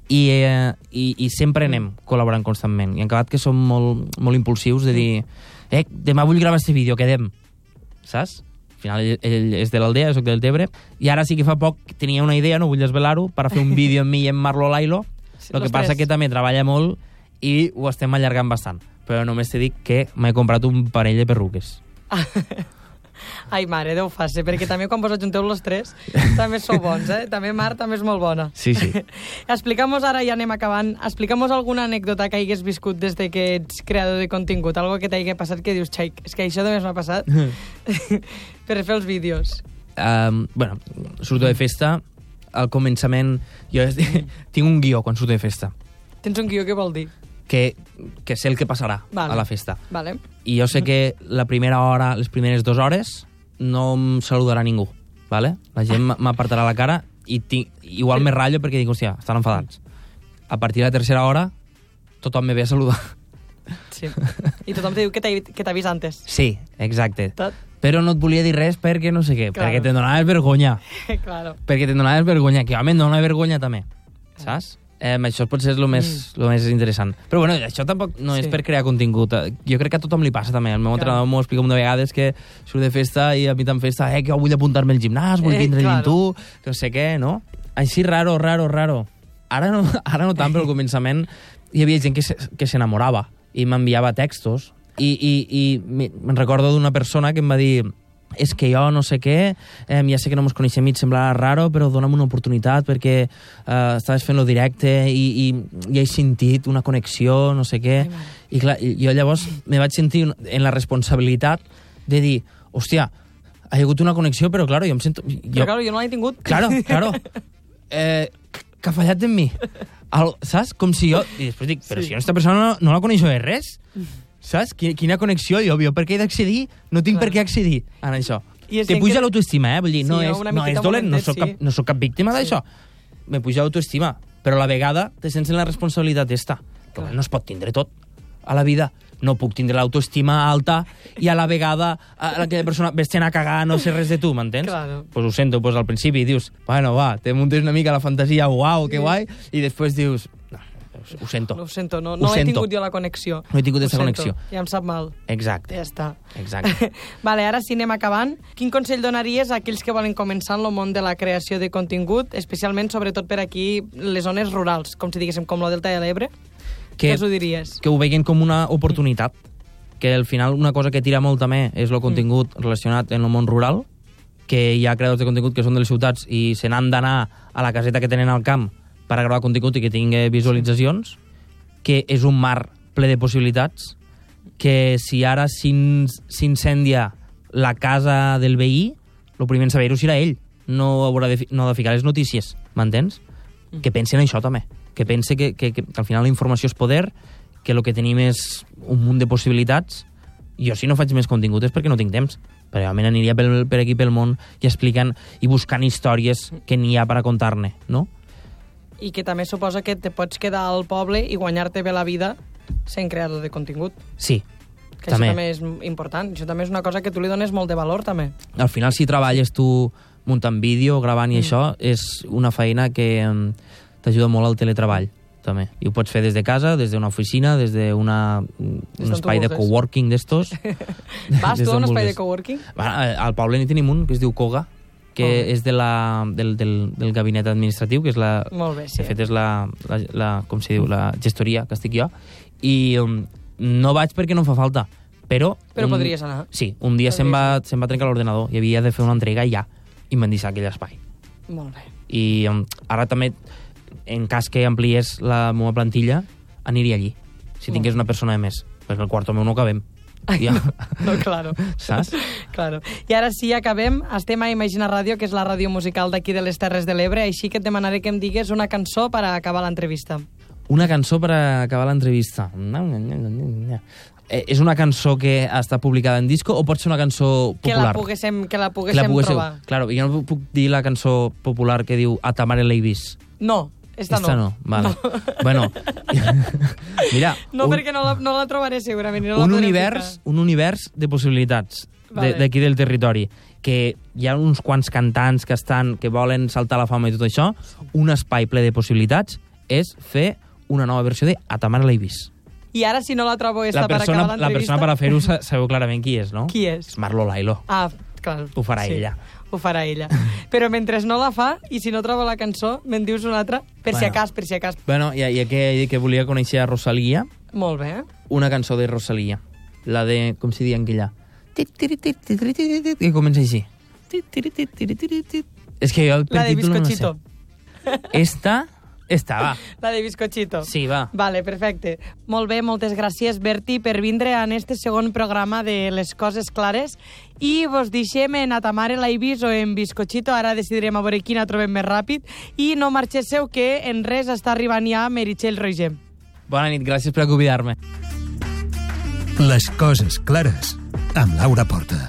i sempre anem col·laborant constantment. I en acabat que som molt impulsius de dir demà vull gravar este vídeo, quedem. Saps? Al final ell és de l'Aldea, jo soc del Tebre, i ara sí que fa poc tenia una idea, no vull desvelar-ho, per fer un vídeo amb mi i amb Marlo Lailo. Sí, El que los passa tres. que també treballa molt i ho estem allargant bastant. Però només t'he dit que m'he comprat un parell de perruques. Ai, mare, Déu faci, perquè també quan vos ajunteu los tres també sou bons, eh? També Mar també és molt bona. Sí. Explica'm-nos, ara ja anem acabant, explica'm alguna anècdota que hagués viscut des de que ets creador de contingut, algo que t'hagi passat que dius, xai, és que això també m'ha passat per fer els vídeos. Bueno, surto de festa, al començament jo tinc un guió quan surto de festa, Tens un guió, què vol dir? que sé el que passarà Vale. a la festa. Vale. I jo sé que la primera hora, les primeres 2 hores, no em saludarà ningú, ¿vale? La gent m'apartarà la cara i igual me ratllo perquè dic, hòstia, estan enfadats. a partir de la tercera hora, tothom me ve a saludar. Sí. I tothom te diu que t'ha vist antes. Sí, exacte. Tot. Però no et volia dir res perquè no sé què, Claro. perquè te'n donaves vergonya. Claro. Perquè te'n donaves vergonya, que a mi em dona vergonya també, saps? Això potser és el més interessant. Però bueno, això tampoc no és Sí. per crear contingut. Jo crec que a tothom li passa també. El meu entrenador m'ho explica de vegades que surt de festa i a mi tan festa, que vull apuntar-me al gimnàs, vull vindre claro. amb tu, que no sé què, no? Així raro. Ara no tant, però al començament hi havia gent que s'enamorava i m'enviava textos i me'n recordo d'una persona que em va dir és que jo no sé què, ja sé que no mos coneixem i et semblarà raro, però dona'm una oportunitat perquè estaves fent-lo directe i he sentit una connexió, no sé què. I clar, jo llavors me vaig sentir en la responsabilitat de dir, hòstia, ha hagut una connexió, però claro, jo em sento... Però claro, jo no l'he tingut. Claro. Que ha fallat en mi. Saps? Com si jo... I després dic, però si aquesta persona no la coneixo de res. Saps? Quina connexió, jo per què he d'accedir? No tinc per què accedir a això. Que puja l'autoestima, Vull dir, no és dolent, no soc cap víctima d'això. Me puja l'autoestima, però a la vegada te sents en la responsabilitat esta. Que no es pot tindre tot a la vida. No puc tindre l'autoestima alta i a la vegada aquella persona vés-te'n a cagar, no sé res de tu, m'entens? Claro. Pues ho sento, pues al principi dius, bueno, va, te muntes una mica la fantasia, uau, que guai, i després dius, no, ho sento. Ho sento, no he tingut jo la connexió. No he tingut aquesta connexió. Ja em sap mal. Exacte. Ja està. Exacte. Vale, ara sí anem acabant. Quin consell donaries a aquells que volen començar en el món de la creació de contingut, especialment, sobretot per aquí, les zones rurals, com si diguéssim, com la Delta de l'Ebre? Què els ho diries? Que ho veien com una oportunitat, que al final una cosa que tira molt també és el contingut relacionat en el món rural, que hi ha creadors de contingut que són de les ciutats i se n'han d'anar a la caseta que tenen al camp per a gravar contingut i que tingui visualitzacions, que és un mar ple de possibilitats, que si ara s'incendia la casa del veí, el primer en saber-ho serà ell, no ha de ficar les notícies, m'entens? Que pensi en això també, que pense que al final la informació és poder, que el que tenim és un munt de possibilitats. Jo si no faig més contingut és perquè no tinc temps, però jo m'aniria per aquí pel món i explicant i buscant històries que n'hi ha per a contar-ne, no? I que també suposa que te pots quedar al poble i guanyar-te bé la vida sent creador de contingut. Sí, que també. Això també és important. Això també és una cosa que tu li dones molt de valor, també. Al final, si treballes tu muntant vídeo, gravant i això, és una feina que t'ajuda molt al teletreball, també. I ho pots fer des de casa, des d'una oficina, des d'un espai de coworking d'estos. Vas tu a un espai de coworking? Al poble n'hi tenim un que es diu Koga, que és del gabinet administratiu, que és la... Molt bé, sí. De fet, és com se diu, la gestoria que estic jo. I no vaig perquè no em fa falta, però podries anar. Sí, un dia se'm va trencar l'ordenador i havia de fer una entrega i em van deixar aquell espai. Molt bé. I ara també, en cas que ampliés la meva plantilla, aniria allí, si tingués una persona de més, perquè al quarto meu no cabem. Ja. No, claro. Saps? Claro. I ara sí, acabem. Estem a Imagina Ràdio, que és la ràdio musical d'aquí de les Terres de l'Ebre, així que et demanaré que em digues una cançó per a acabar l'entrevista. Una cançó per a acabar l'entrevista. És una cançó que ha estat publicada en disco o pot ser una cançó popular? Que la poguéssim trobar. Claro, jo no puc dir la cançó popular que diu A Tamara Leibis. No. Esta no. Vale. No. Bueno, mira... No, perquè no la trobaré segurament. No un univers de possibilitats d'aquí del territori. Que hi ha uns quants cantants que volen saltar la fama i tot això. Un espai ple de possibilitats és fer una nova versió de A Tamara Leibis. I ara, si no la trobo per acabar l'entrevista... La persona per a fer-ho sabeu clarament qui és, no? Qui és? És Marlo Lailo. Ah, clar. Ho farà ella. Ho farà ella. Però mentre no la fa, i si no trobo la cançó, me'n dius una altra, per si acas. Bueno, ja que volia conèixer a Rosalia... Molt bé. Una cançó de Rosalia. La de, com si diuen aquella... Que comença així. És que jo... La de Bizcochito. Esta, va. La de Bizcochito. Sí, va. Vale, perfecte. Molt bé, moltes gràcies, Berti, per vindre en este segon programa de Les Coses Clares. I vos deixem en A Tamara Leibis o en Bizcochito. Ara decidirem a veure quina trobem més ràpid. I no marxéssiu, que en res està arribant ja Meritxell Roigem. Bona nit, gràcies per convidar-me. Les Coses Clares, amb Laura Porta.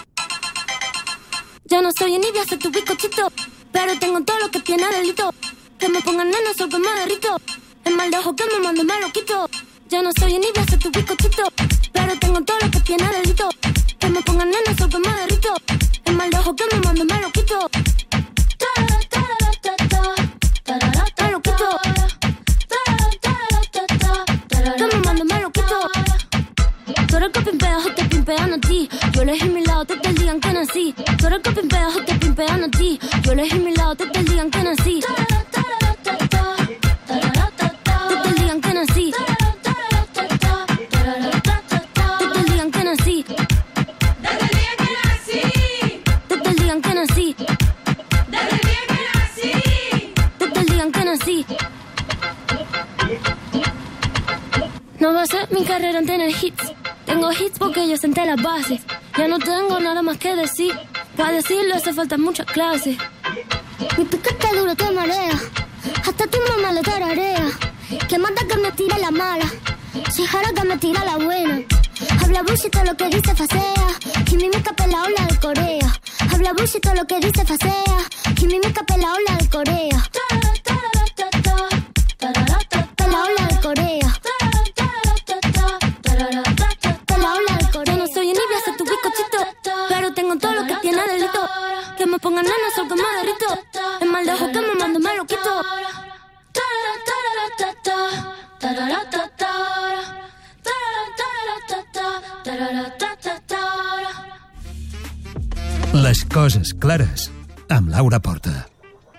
Yo no soy envidia, soy tu bizcochito, pero tengo todo lo que tiene delito. Que me pongan nenas o que me derrito. Es mal dejo que me mando me lo quito. Ya no soy ni voy a ser tu bizcochito, pero tengo todo lo que tiene delito. Que me pongan nenas o que me derrito. Es mal dejo que me mando me lo quito. Me lo quito. Que me mando me lo quito. Tú eres el que pimpea o te pimpean a ti. Yo elegí mi lado desde el día en que nací. Tú eres el que pimpea o te pimpean a ti. Yo elegí mi lado desde el día en que nací. Desde el día en que nací. Desde el día en que nací. Desde el día en que nací. Desde el día en que nací. No va a ser mi carrera en tener hits. Tengo hits porque yo senté las bases. Ya no tengo nada más que decir. Para decirlo hace falta muchas clases. Mi piquete duro te marea. Hasta tu mamá le tararea. Que manda que me tire la mala. Si jara que me tira la buena. Habla bullshit todo lo que dice facea. Quimimica pela ola de Corea. Habla bullshit todo lo que dice facea. Quimimica pela ola de Corea. Pela ola de Corea. Yo no soy envidia, soy tu bizcochito, pero tengo todo lo que tiene delito. Que me pongan nenas o que me derrito. Es mal dejo que me mando me lo quito. Les coses clares, amb Laura Porta.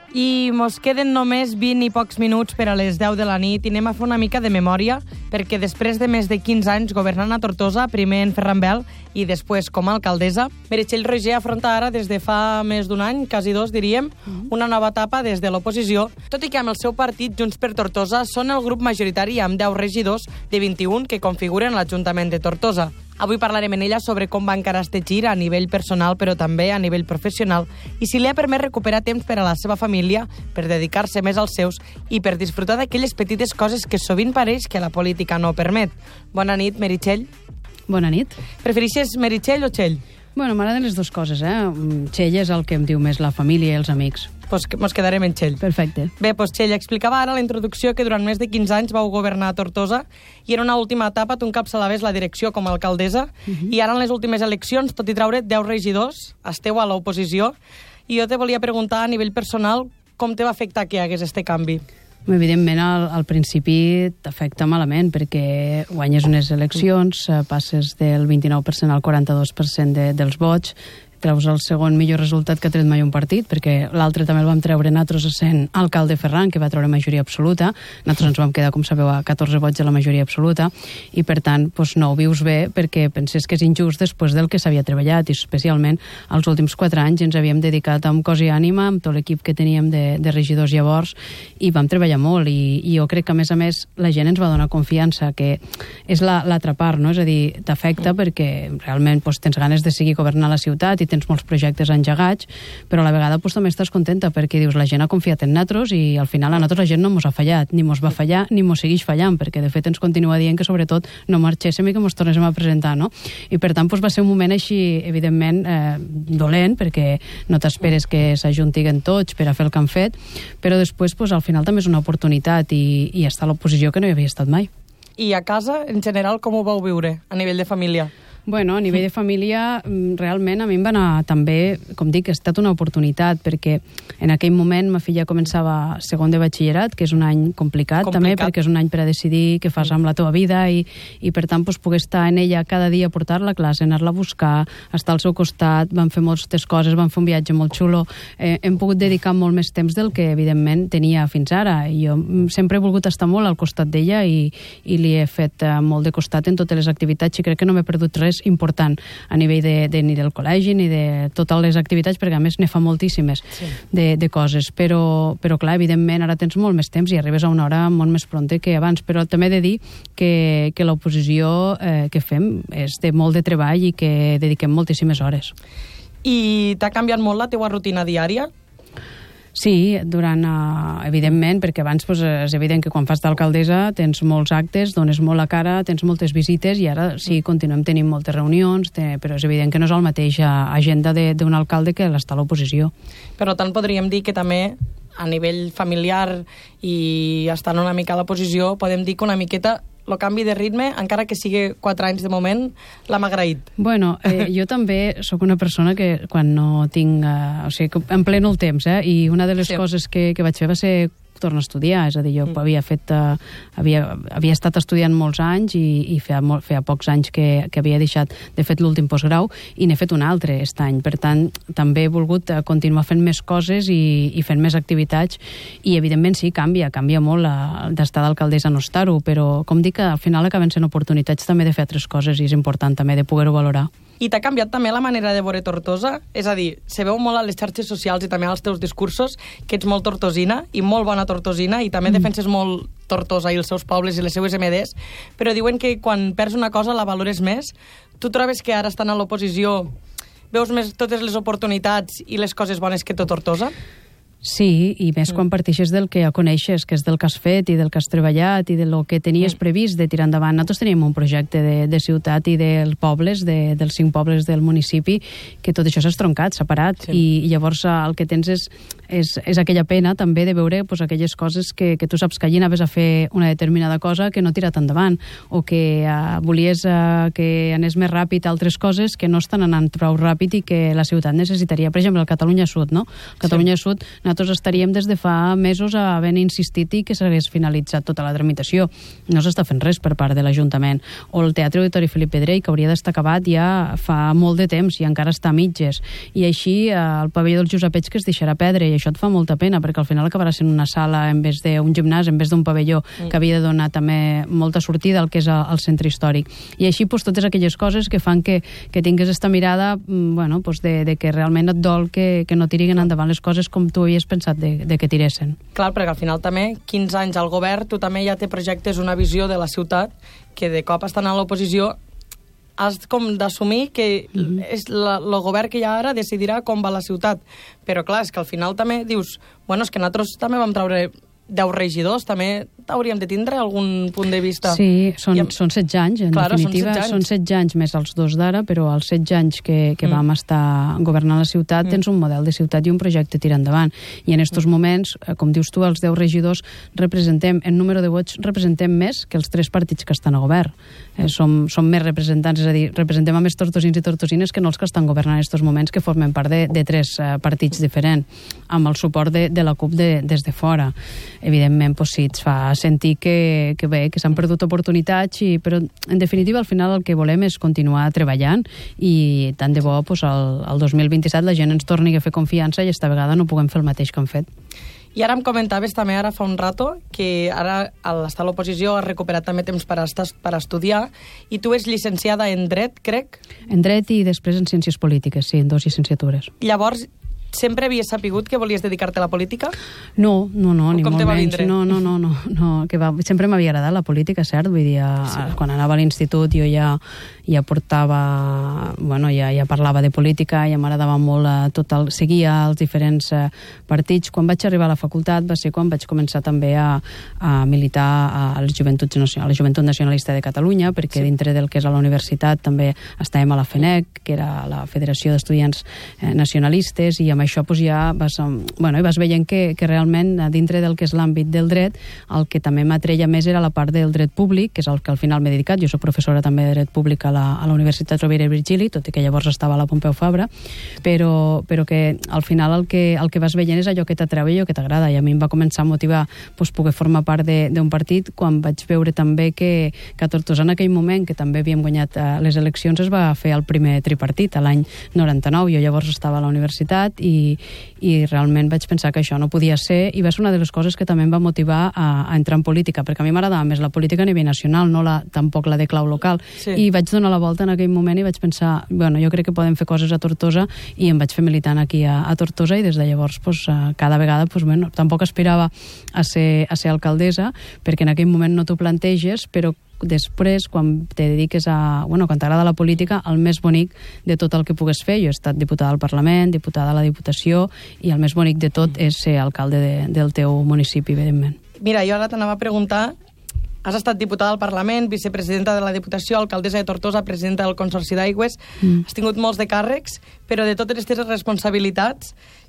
I mos queden només 20 i pocs minuts per a les 10 de la nit i anem a fer una mica de memòria perquè després de més de 15 anys governant a Tortosa, primer en Ferran Bel i després com a alcaldessa, Meritxell Roigé afronta ara des de fa més d'un any, quasi dos diríem, una nova etapa des de l'oposició, tot i que amb el seu partit Junts per Tortosa són el grup majoritari amb 10 regidors de 21 que configuren l'Ajuntament de Tortosa. Avui parlarem en ella sobre com va encarar este gir a nivell personal, però també a nivell professional, i si li ha permès recuperar temps per a la seva família, per dedicar-se més als seus i per disfrutar d'aquelles petites coses que sovint pareix que la política no permet. Bona nit, Meritxell. Bona nit. Preferixes Meritxell o Txell? Bueno, m'agraden les dues coses, Txell és el que em diu més la família i els amics. Pues mos quedarem en Txell. Perfecte. Bé, doncs Txell, explicava ara a la introducció que durant més de 15 anys vau governar a Tortosa i en una última etapa tu encapçalaves la direcció com a alcaldessa i ara en les últimes eleccions, tot i traure 10 regidors, esteu a l'oposició i jo te volia preguntar a nivell personal com te va afectar que hi hagués este canvi. Evidentment, al principi t'afecta malament perquè guanyes unes eleccions, passes del 29% al 42% dels vots, treus el segon millor resultat que ha tret mai un partit, perquè l'altre també el vam treure nosaltres sent alcalde Ferran, que va treure majoria absoluta. Nosaltres ens vam quedar, com sabeu, a 14 vots de la majoria absoluta, i per tant no ho vius bé perquè penses que és injust després del que s'havia treballat, i especialment els últims 4 anys ens havíem dedicat amb cos i ànima, amb tot l'equip que teníem de regidors llavors, i vam treballar molt, i jo crec que a més la gent ens va donar confiança, que és l'altra part, no? És a dir, t'afecta perquè realment tens ganes de seguir governant la ciutat i tens molts projectes engegats, però a la vegada també estàs contenta perquè dius, la gent ha confiat en nosaltres i al final a nosaltres la gent no mos ha fallat, ni mos va fallar ni mos segueix fallant, perquè de fet ens continua dient que sobretot no marxéssim i que mos tornéssim a presentar, no? I per tant va ser un moment així, evidentment, dolent, perquè no t'esperes que s'ajuntiguen tots per a fer el que han fet, però després al final també és una oportunitat i estar a l'oposició que no hi havia estat mai. I a casa, en general, com ho vau viure a nivell de família? Bueno, a nivell de família, realment a mi em va anar també, com dic, ha estat una oportunitat, perquè en aquell moment ma filla començava segon de batxillerat, que és un any complicat. També, perquè és un any per a decidir què fas amb la teva vida i per tant poder estar en ella cada dia, portar-la a classe, anar-la a buscar, estar al seu costat, vam fer moltes coses, vam fer un viatge molt xulo, hem pogut dedicar molt més temps del que evidentment tenia fins ara. Jo sempre he volgut estar molt al costat d'ella i li he fet molt de costat en totes les activitats i crec que no m'he perdut res important a nivell ni del col·legi ni de totes les activitats, perquè a més ne fa moltíssimes de coses, però clar, evidentment ara tens molt més temps i arribes a una hora molt més pronta que abans, però també he de dir que l'oposició que fem és de molt de treball i que dediquem moltíssimes hores. I t'ha canviat molt la teua rutina diària? Sí, evidentment, perquè abans és evident que quan fas d'alcaldessa tens molts actes, dones molt la cara, tens moltes visites i ara sí, continuem tenint moltes reunions, però és evident que no és el mateix agenda d'un alcalde que l'estar a l'oposició. Per tant, podríem dir que també a nivell familiar i estant una mica a l'oposició, podem dir que una miqueta el canvi de ritme, encara que sigui 4 anys de moment, l'hem agraït. Bueno, jo també sóc una persona que quan no tinc... o sigui, que em pleno el temps, i una de les coses que vaig fer va ser tornar a estudiar, és a dir, jo havia estat estudiant molts anys i feia pocs anys que havia deixat de fet l'últim postgrau i n'he fet un altre aquest any. Per tant, també he volgut continuar fent més coses i fent més activitats i, evidentment, sí, canvia molt d'estar d'alcaldessa a no estar-ho, però, com dic, al final acaben sent oportunitats també de fer altres coses i és important també de poder-ho valorar. I t'ha canviat també la manera de veure Tortosa? És a dir, se veu molt a les xarxes socials i també als teus discursos que ets molt tortosina i molt bona tortosina i també defenses molt Tortosa i els seus pobles i les seues MDs, però diuen que quan perds una cosa la valores més. Tu trobes que ara estan a l'oposició veus més totes les oportunitats i les coses bones que té Tortosa? Sí, i més quan partixes del que ja coneixes, que és del que has fet i del que has treballat i del que tenies previst de tirar endavant. Nosaltres teníem un projecte de ciutat i dels pobles, dels 5 pobles del municipi, que tot això s'ha estroncat, s'ha parat, i llavors el que tens és aquella pena també de veure aquelles coses que tu saps que allí anaves a fer una determinada cosa que no ha tirat endavant, o que volies que anés més ràpid altres coses que no estan anant prou ràpid i que la ciutat necessitaria. Per exemple, el Catalunya Sud, no? Catalunya Sud, nosaltres estaríem des de fa mesos havent insistit i que s'hagués finalitzat tota la tramitació. No s'està fent res per part de l'Ajuntament. O el Teatre Auditori Felip Pedrell, que hauria d'estar acabat ja fa molt de temps i encara està a mitges. I així el pavelló del Josepeig, que es deixarà perdre, i això et fa molta pena, perquè al final acabarà sent una sala en vez d'un gimnàs, en vez d'un pavelló, que havia de donar també molta sortida al que és el centre històric. I així totes aquelles coses que fan que tingues esta mirada de que realment et dol que no tiriguen endavant les coses com tu havies pensat de que tiressin. Clar, perquè al final també, 15 anys al govern, tu també ja té projectes, una visió de la ciutat, que de cop estan a l'oposició, has com d'assumir que és el govern que hi ha ara decidirà com va la ciutat. Però clar, és que al final també dius, és que nosaltres també vam treure 10 regidors, també hauríem de tindre algun punt de vista. Sí, són 16 anys, en definitiva. Són 16 anys més els 2 d'ara, però als 16 anys que vam estar governant la ciutat tens un model de ciutat i un projecte tirar endavant. I en aquests moments, com dius tu, els 10 regidors representem, en número de vots, representem més que els 3 partits que estan a govern. Som més representants, és a dir, representem a més tortosins i tortosines que no els que estan governant en aquests moments, que formen part de 3 partits diferents, amb el suport de la CUP des de fora. Evidentment, sí, et fa sentir que s'han perdut oportunitats, però en definitiva al final el que volem és continuar treballant i tant de bo el 2027 la gent ens torni a fer confiança i esta vegada no puguem fer el mateix que hem fet. I ara em comentaves també ara fa un rato que ara a l'estar a l'oposició has recuperat també temps per estudiar i tu ets llicenciada en Dret, crec? En Dret i després en Ciències Polítiques, sí, en 2 llicenciatures. Llavors, sempre havies sapigut que volies dedicar-te a la política? No, ni molt menys. No, que sempre m'havia agradat la política, cert? Vull dir, quan anava a l'institut jo ja portava... ja parlava de política, ja m'agradava molt seguia els diferents partits. Quan vaig arribar a la facultat va ser quan vaig començar també a militar a la Joventut Nacionalista de Catalunya, perquè dintre del que és a la universitat també estàvem a la FENEC, que era la Federació d'Estudiants Nacionalistes, i amb això ja vas veient que realment dintre del que és l'àmbit del dret el que també m'atreia més era la part del dret públic, que és el que al final m'he dedicat. Jo soc professora també de dret públic a la Universitat Rovira i Virgili, tot i que llavors estava a la Pompeu Fabra, però que al final el que vas veient és allò que t'atreu i allò que t'agrada, i a mi em va començar a motivar poder formar part d'un partit quan vaig veure també que a Tortosa en aquell moment, que també havíem guanyat les eleccions, es va fer el primer tripartit a l'any 99. Jo llavors estava a la universitat i realment vaig pensar que això no podia ser, i va ser una de les coses que també em va motivar a entrar en política, perquè a mi m'agradava més la política a nivell nacional, no tampoc la de clau local. I vaig donar la volta en aquell moment i vaig pensar, jo crec que podem fer coses a Tortosa, i em vaig fer militant aquí a Tortosa, i des de llavors cada vegada tampoc aspirava a ser alcaldessa, perquè en aquell moment no t'ho planteges, però després, quan te dediques quan t'agrada la política, el més bonic de tot el que pugues fer, jo he estat diputada al Parlament, diputada a la Diputació, i el més bonic de tot és ser alcalde del teu municipi, evidentment. Mira, jo ara t'anava a preguntar, has estat diputada al Parlament, vicepresidenta de la Diputació, alcaldessa de Tortosa, presidenta del Consorci d'Aigües, has tingut molts de càrrecs, però de totes aquestes responsabilitats,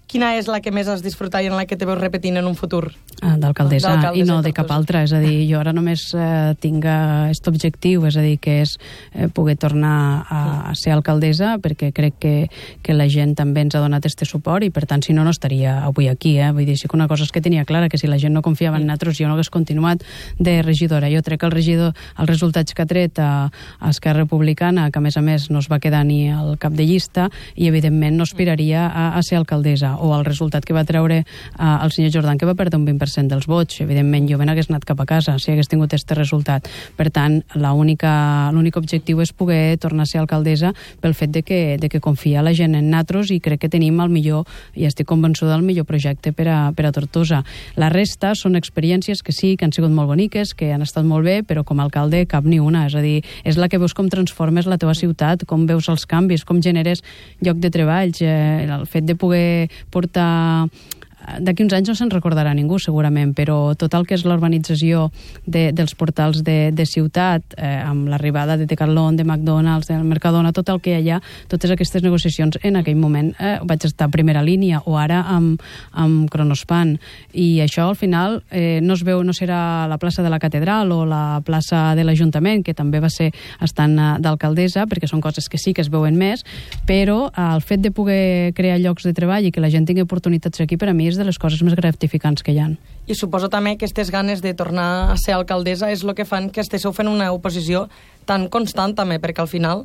Quina és la que més has disfrutat i en la que te veus repetint en un futur? D'alcaldessa, i no de cap altra. És a dir, jo ara només tinc aquest objectiu, és a dir, que és poder tornar a ser alcaldessa, perquè crec que la gent també ens ha donat este suport i, per tant, si no, no estaria avui aquí. Vull dir, sí que una cosa és que tenia clara, que si la gent no confiava en nosaltres, jo no hagués continuat de regidora. Jo crec que els resultats que ha tret a Esquerra Republicana, que a més no es va quedar ni al cap de llista, i evidentment no aspiraria a ser alcaldessa, o el resultat que va treure el senyor Jordan, que va perdre un 20% dels vots. Evidentment, jo ben hagués anat cap a casa si hagués tingut aquest resultat. Per tant, l'únic objectiu és poder tornar a ser alcaldessa pel fet de que confia la gent en nosaltres i crec que tenim el millor, i estic convençuda del millor projecte per a Tortosa. La resta són experiències que sí, que han sigut molt boniques, que han estat molt bé, però com a alcalde cap ni una. És a dir, és la que veus com transformes la teva ciutat, com veus els canvis, com generes lloc de treballs, el fet de poder portar... D'aquí uns anys no se'n recordarà ningú, segurament, però tot el que és l'urbanització dels portals de ciutat, amb l'arribada de Decathlon, de McDonald's, del Mercadona, tot el que hi ha, totes aquestes negociacions, en aquell moment vaig estar a primera línia, o ara amb Kronospan. I això, al final, no es veu, no serà la plaça de la Catedral o la plaça de l'Ajuntament, que també va ser estant d'alcaldessa, perquè són coses que sí que es veuen més, però el fet de poder crear llocs de treball i que la gent tingui oportunitats aquí, per a mi és de les coses més gratificants que hi ha. I suposo també que aquestes ganes de tornar a ser alcaldessa és el que fan que estigueu fent una oposició tan constant també, perquè al final,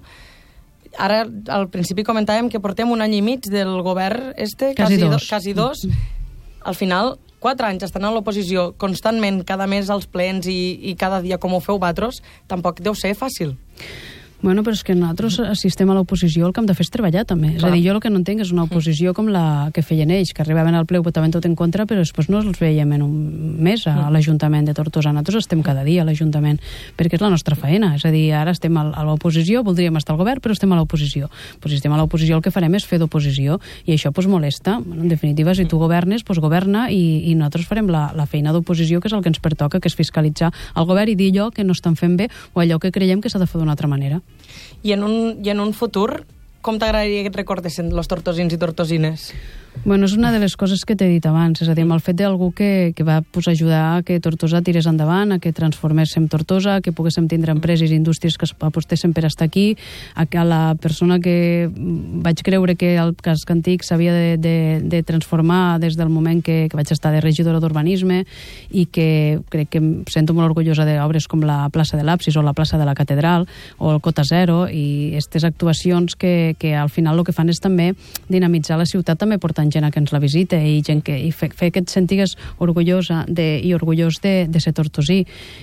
ara al principi comentàvem que portem un any i mig del govern quasi dos. Al final, 4 anys estan a l'oposició constantment, cada mes als plens i cada dia com ho feu vosaltres, tampoc deu ser fàcil. Bueno, però és que nosaltres assistem a l'oposició, el que hem de fer és treballar també. És a dir, jo el que no entenc és una oposició com la que feien ells, que arribaven al ple, votaven tot en contra, però després no els veiem en un mes a l'Ajuntament de Tortosa. Nosaltres estem cada dia a l'Ajuntament, perquè és la nostra feina. És a dir, ara estem a l'oposició, voldríem estar al govern, però estem a l'oposició. Pues si estem a l'oposició, el que farem és fer d'oposició, i això molesta. En definitiva, si tu governes, governa, i nosaltres farem la feina d'oposició, que és el que ens pertoca, que és fiscalitzar el govern i dir allò que no estan fent bé o allò que creiem que s'ha de fer d'una altra manera. I en un futur, com t'agradaria que et recordessin els tortosins i tortosines? Bueno, és una de les coses que t'he dit abans, és a dir, amb el fet d'algú que va ajudar a que Tortosa tirés endavant, a que transforméssim Tortosa, que poguéssim tindre empreses i indústries que apostessin per estar aquí, a la persona que vaig creure que el casc antic s'havia de transformar des del moment que vaig estar de regidora d'urbanisme, i que crec que em sento molt orgullosa d'obres com la plaça de l'Absis o la plaça de la Catedral o el Cota Zero, i aquestes actuacions que al final el que fan és també dinamitzar la ciutat, també portant gent que ens la visita i gent i fer que et sentigues orgullosa i orgullós de ser tortosí.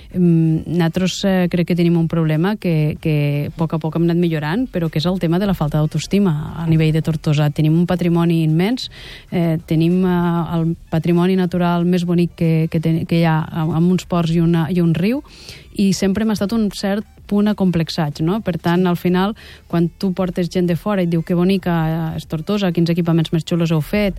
Nosaltres crec que tenim un problema que a poc hem anat millorant, però que és el tema de la falta d'autoestima a nivell de Tortosa. Tenim un patrimoni immens, tenim el patrimoni natural més bonic que hi ha, amb uns ports i un riu, i sempre hem estat un cert punt acomplexats, no? Per tant, al final, quan tu portes gent de fora i et diu que bonica és Tortosa, quins equipaments més xulos heu fet,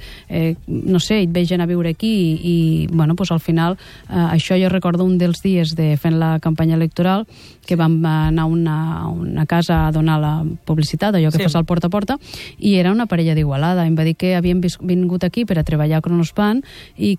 no sé, et ve gent a viure aquí i bueno, doncs al final, això jo recordo un dels dies fent la campanya electoral, que vam anar a una casa a donar la publicitat, allò que fas al porta a porta, i era una parella d'Igualada. Em va dir que havien vingut aquí per a treballar a Kronospan, i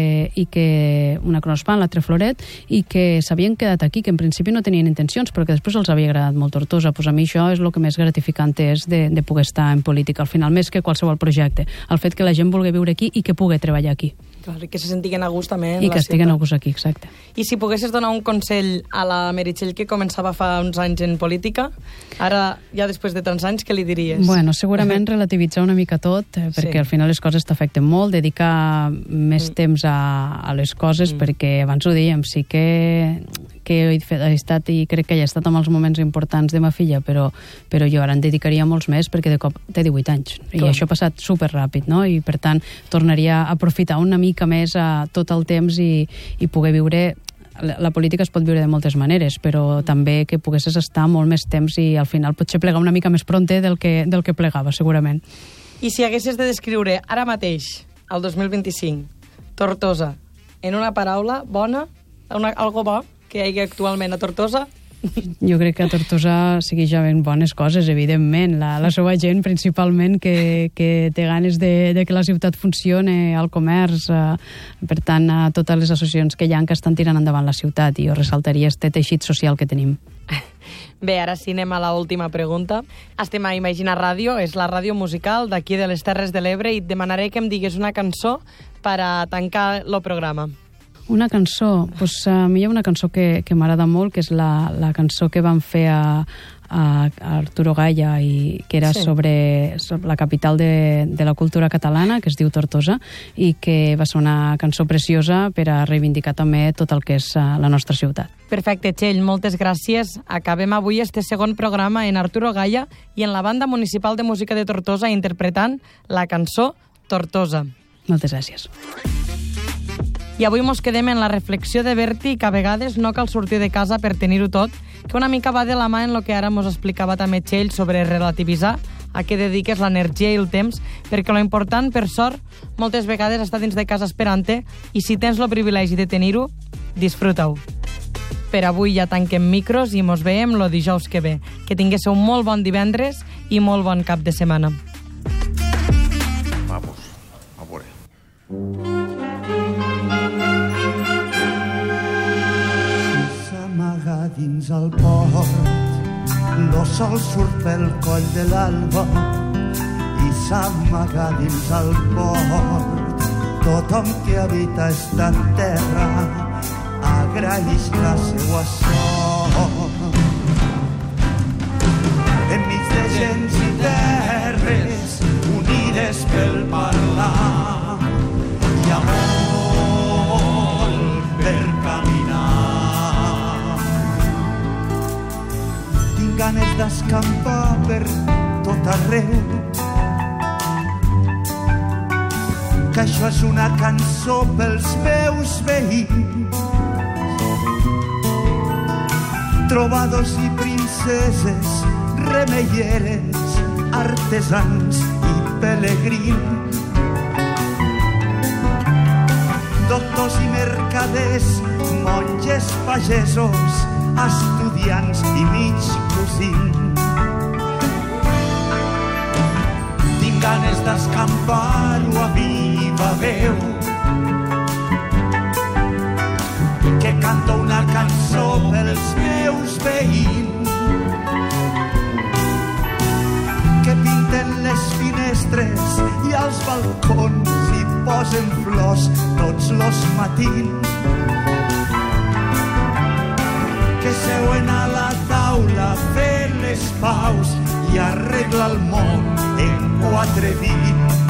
que una Kronospan, l'altra Floret, i que s'havien quedat aquí, que en principi no tenien intencions, però que després els havia agradat molt Tortosa. Pues a mi això és el que més gratificant és de poder estar en política, al final, més que qualsevol projecte. El fet que la gent vulgui viure aquí i que pugui treballar aquí. Clar, i que se sentiguen a gust també en la ciutat. I que estiguen a gust aquí, exacte. I si poguessis donar un consell a la Meritxell que començava fa uns anys en política, ara, ja després de tants anys, què li diries? Bueno, segurament relativitzar una mica tot, perquè al final les coses t'afecten molt, dedicar més temps a les coses, perquè abans ho dèiem, sí que he estat i crec que he estat amb els moments importants de ma filla, però jo ara en dedicaria molts més, perquè de cop té 18 anys i això ha passat superràpid, no? I per tant tornaria a aprofitar una mica més a tot el temps i poder viure. La política es pot viure de moltes maneres, però també que poguessis estar molt més temps i al final potser plegar una mica més pronte del que plegava, segurament. I si haguessis de descriure ara mateix, el 2025, Tortosa, en una paraula bona, algo bo que hi hagi actualment a Tortosa? Jo crec que a Tortosa segueix havent bones coses, evidentment. La seva gent, principalment, que té ganes de que la ciutat funcione, el comerç, per tant, a totes les associacions que hi ha que estan tirant endavant la ciutat, i jo ressaltaria este teixit social que tenim. Bé, ara sí anem a l'última pregunta. Estem a Imagina Ràdio, és la ràdio musical d'aquí de les Terres de l'Ebre, i et demanaré que em digues una cançó per a tancar el programa. Una cançó? Doncs a mi hi ha una cançó que m'agrada molt, que és la cançó que van fer a Arturo Gaya, i que era sobre la capital de la cultura catalana, que es diu Tortosa, i que va ser una cançó preciosa per a reivindicar també tot el que és la nostra ciutat. Perfecte, Txell, moltes gràcies. Acabem avui este segon programa en Arturo Gaya i en la Banda Municipal de Música de Tortosa interpretant la cançó Tortosa. Moltes gràcies. I avui mos quedem en la reflexió de Berti, que a vegades no cal sortir de casa per tenir-ho tot, que una mica va de la mà en el que ara mos explicava també Txell sobre relativitzar a què dediques l'energia i el temps, perquè lo important, per sort, moltes vegades està dins de casa esperant-te, i si tens el privilegi de tenir-ho, disfruta-ho. Per avui ja tanquem micros i mos veiem el dijous que ve. Que tinguéssiu un molt bon divendres i molt bon cap de setmana. Vamos, a veure. S'amaga dins el port, lo sol surt pel coll de l'alba i s'amaga dins el port. Tothom que habita esta terra agraeix la seua sort. Enmig de gens i terres unides pel parlar, hi ha molt per caminar. Tinc ganes d'escampar per tot arreu, que això és una cançó pels meus veïns, trobadors i princeses, remeieres, artesans i pelegrins, doctors i mercaders, monges, pagesos, estudiants i mig cosins. Tinc ganes d'escampar-ho a viva veu, que canto una cançó pels meus veïns, que pinten les finestres i als balcons hi posen flors tots los matins, que seuen a la taula fent les paus i arregla el món en 4 dits.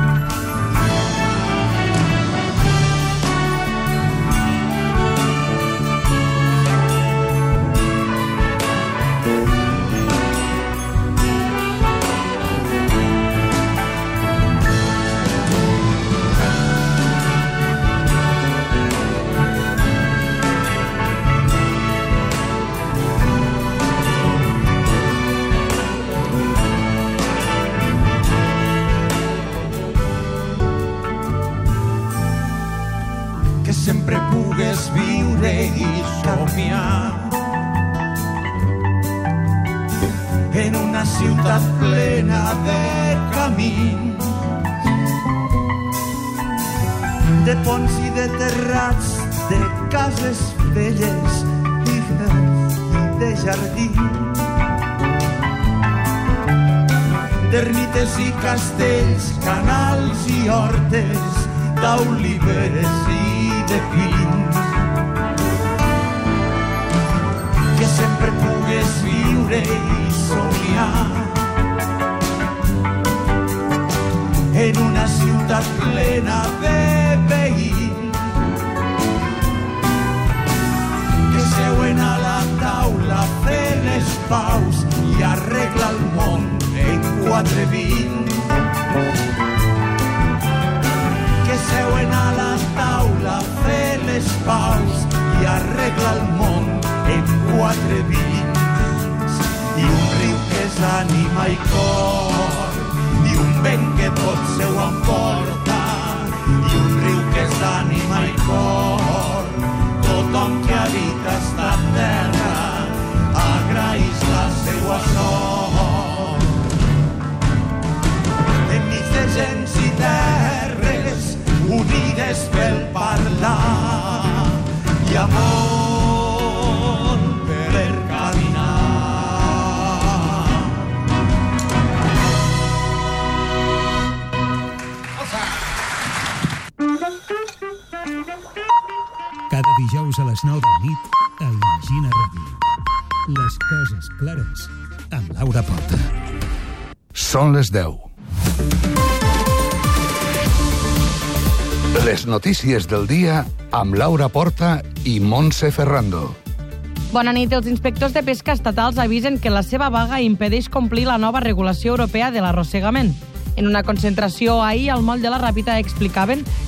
Sempre pugues viure i somiar en una ciutat plena de camins, de ponts i de terrats, de cases velles i de jardins, d'ermites i castells, canals i hortes, d'oliveres i de pins. Que sempre pugues viure i somiar en una ciutat plena de veïns, que seuen a la taula fent les paus i arregla el món en 4 dits. Que seuen a la taula fent les paus i arregla el món en 4 dits. I un riu que és ànima i cor, i un vent que tot seu emporta, i un riu que és ànima i cor, tothom que habita esta terra Coses clares amb Laura Porta. Són les 10. Les notícies del dia amb Laura Porta i Montse Ferrando. Bona nit. Els inspectors de pesca estatals avisen que la seva vaga impedeix complir la nova regulació europea de l'arrossegament. En una concentració ahir al moll de la Ràpita explicaven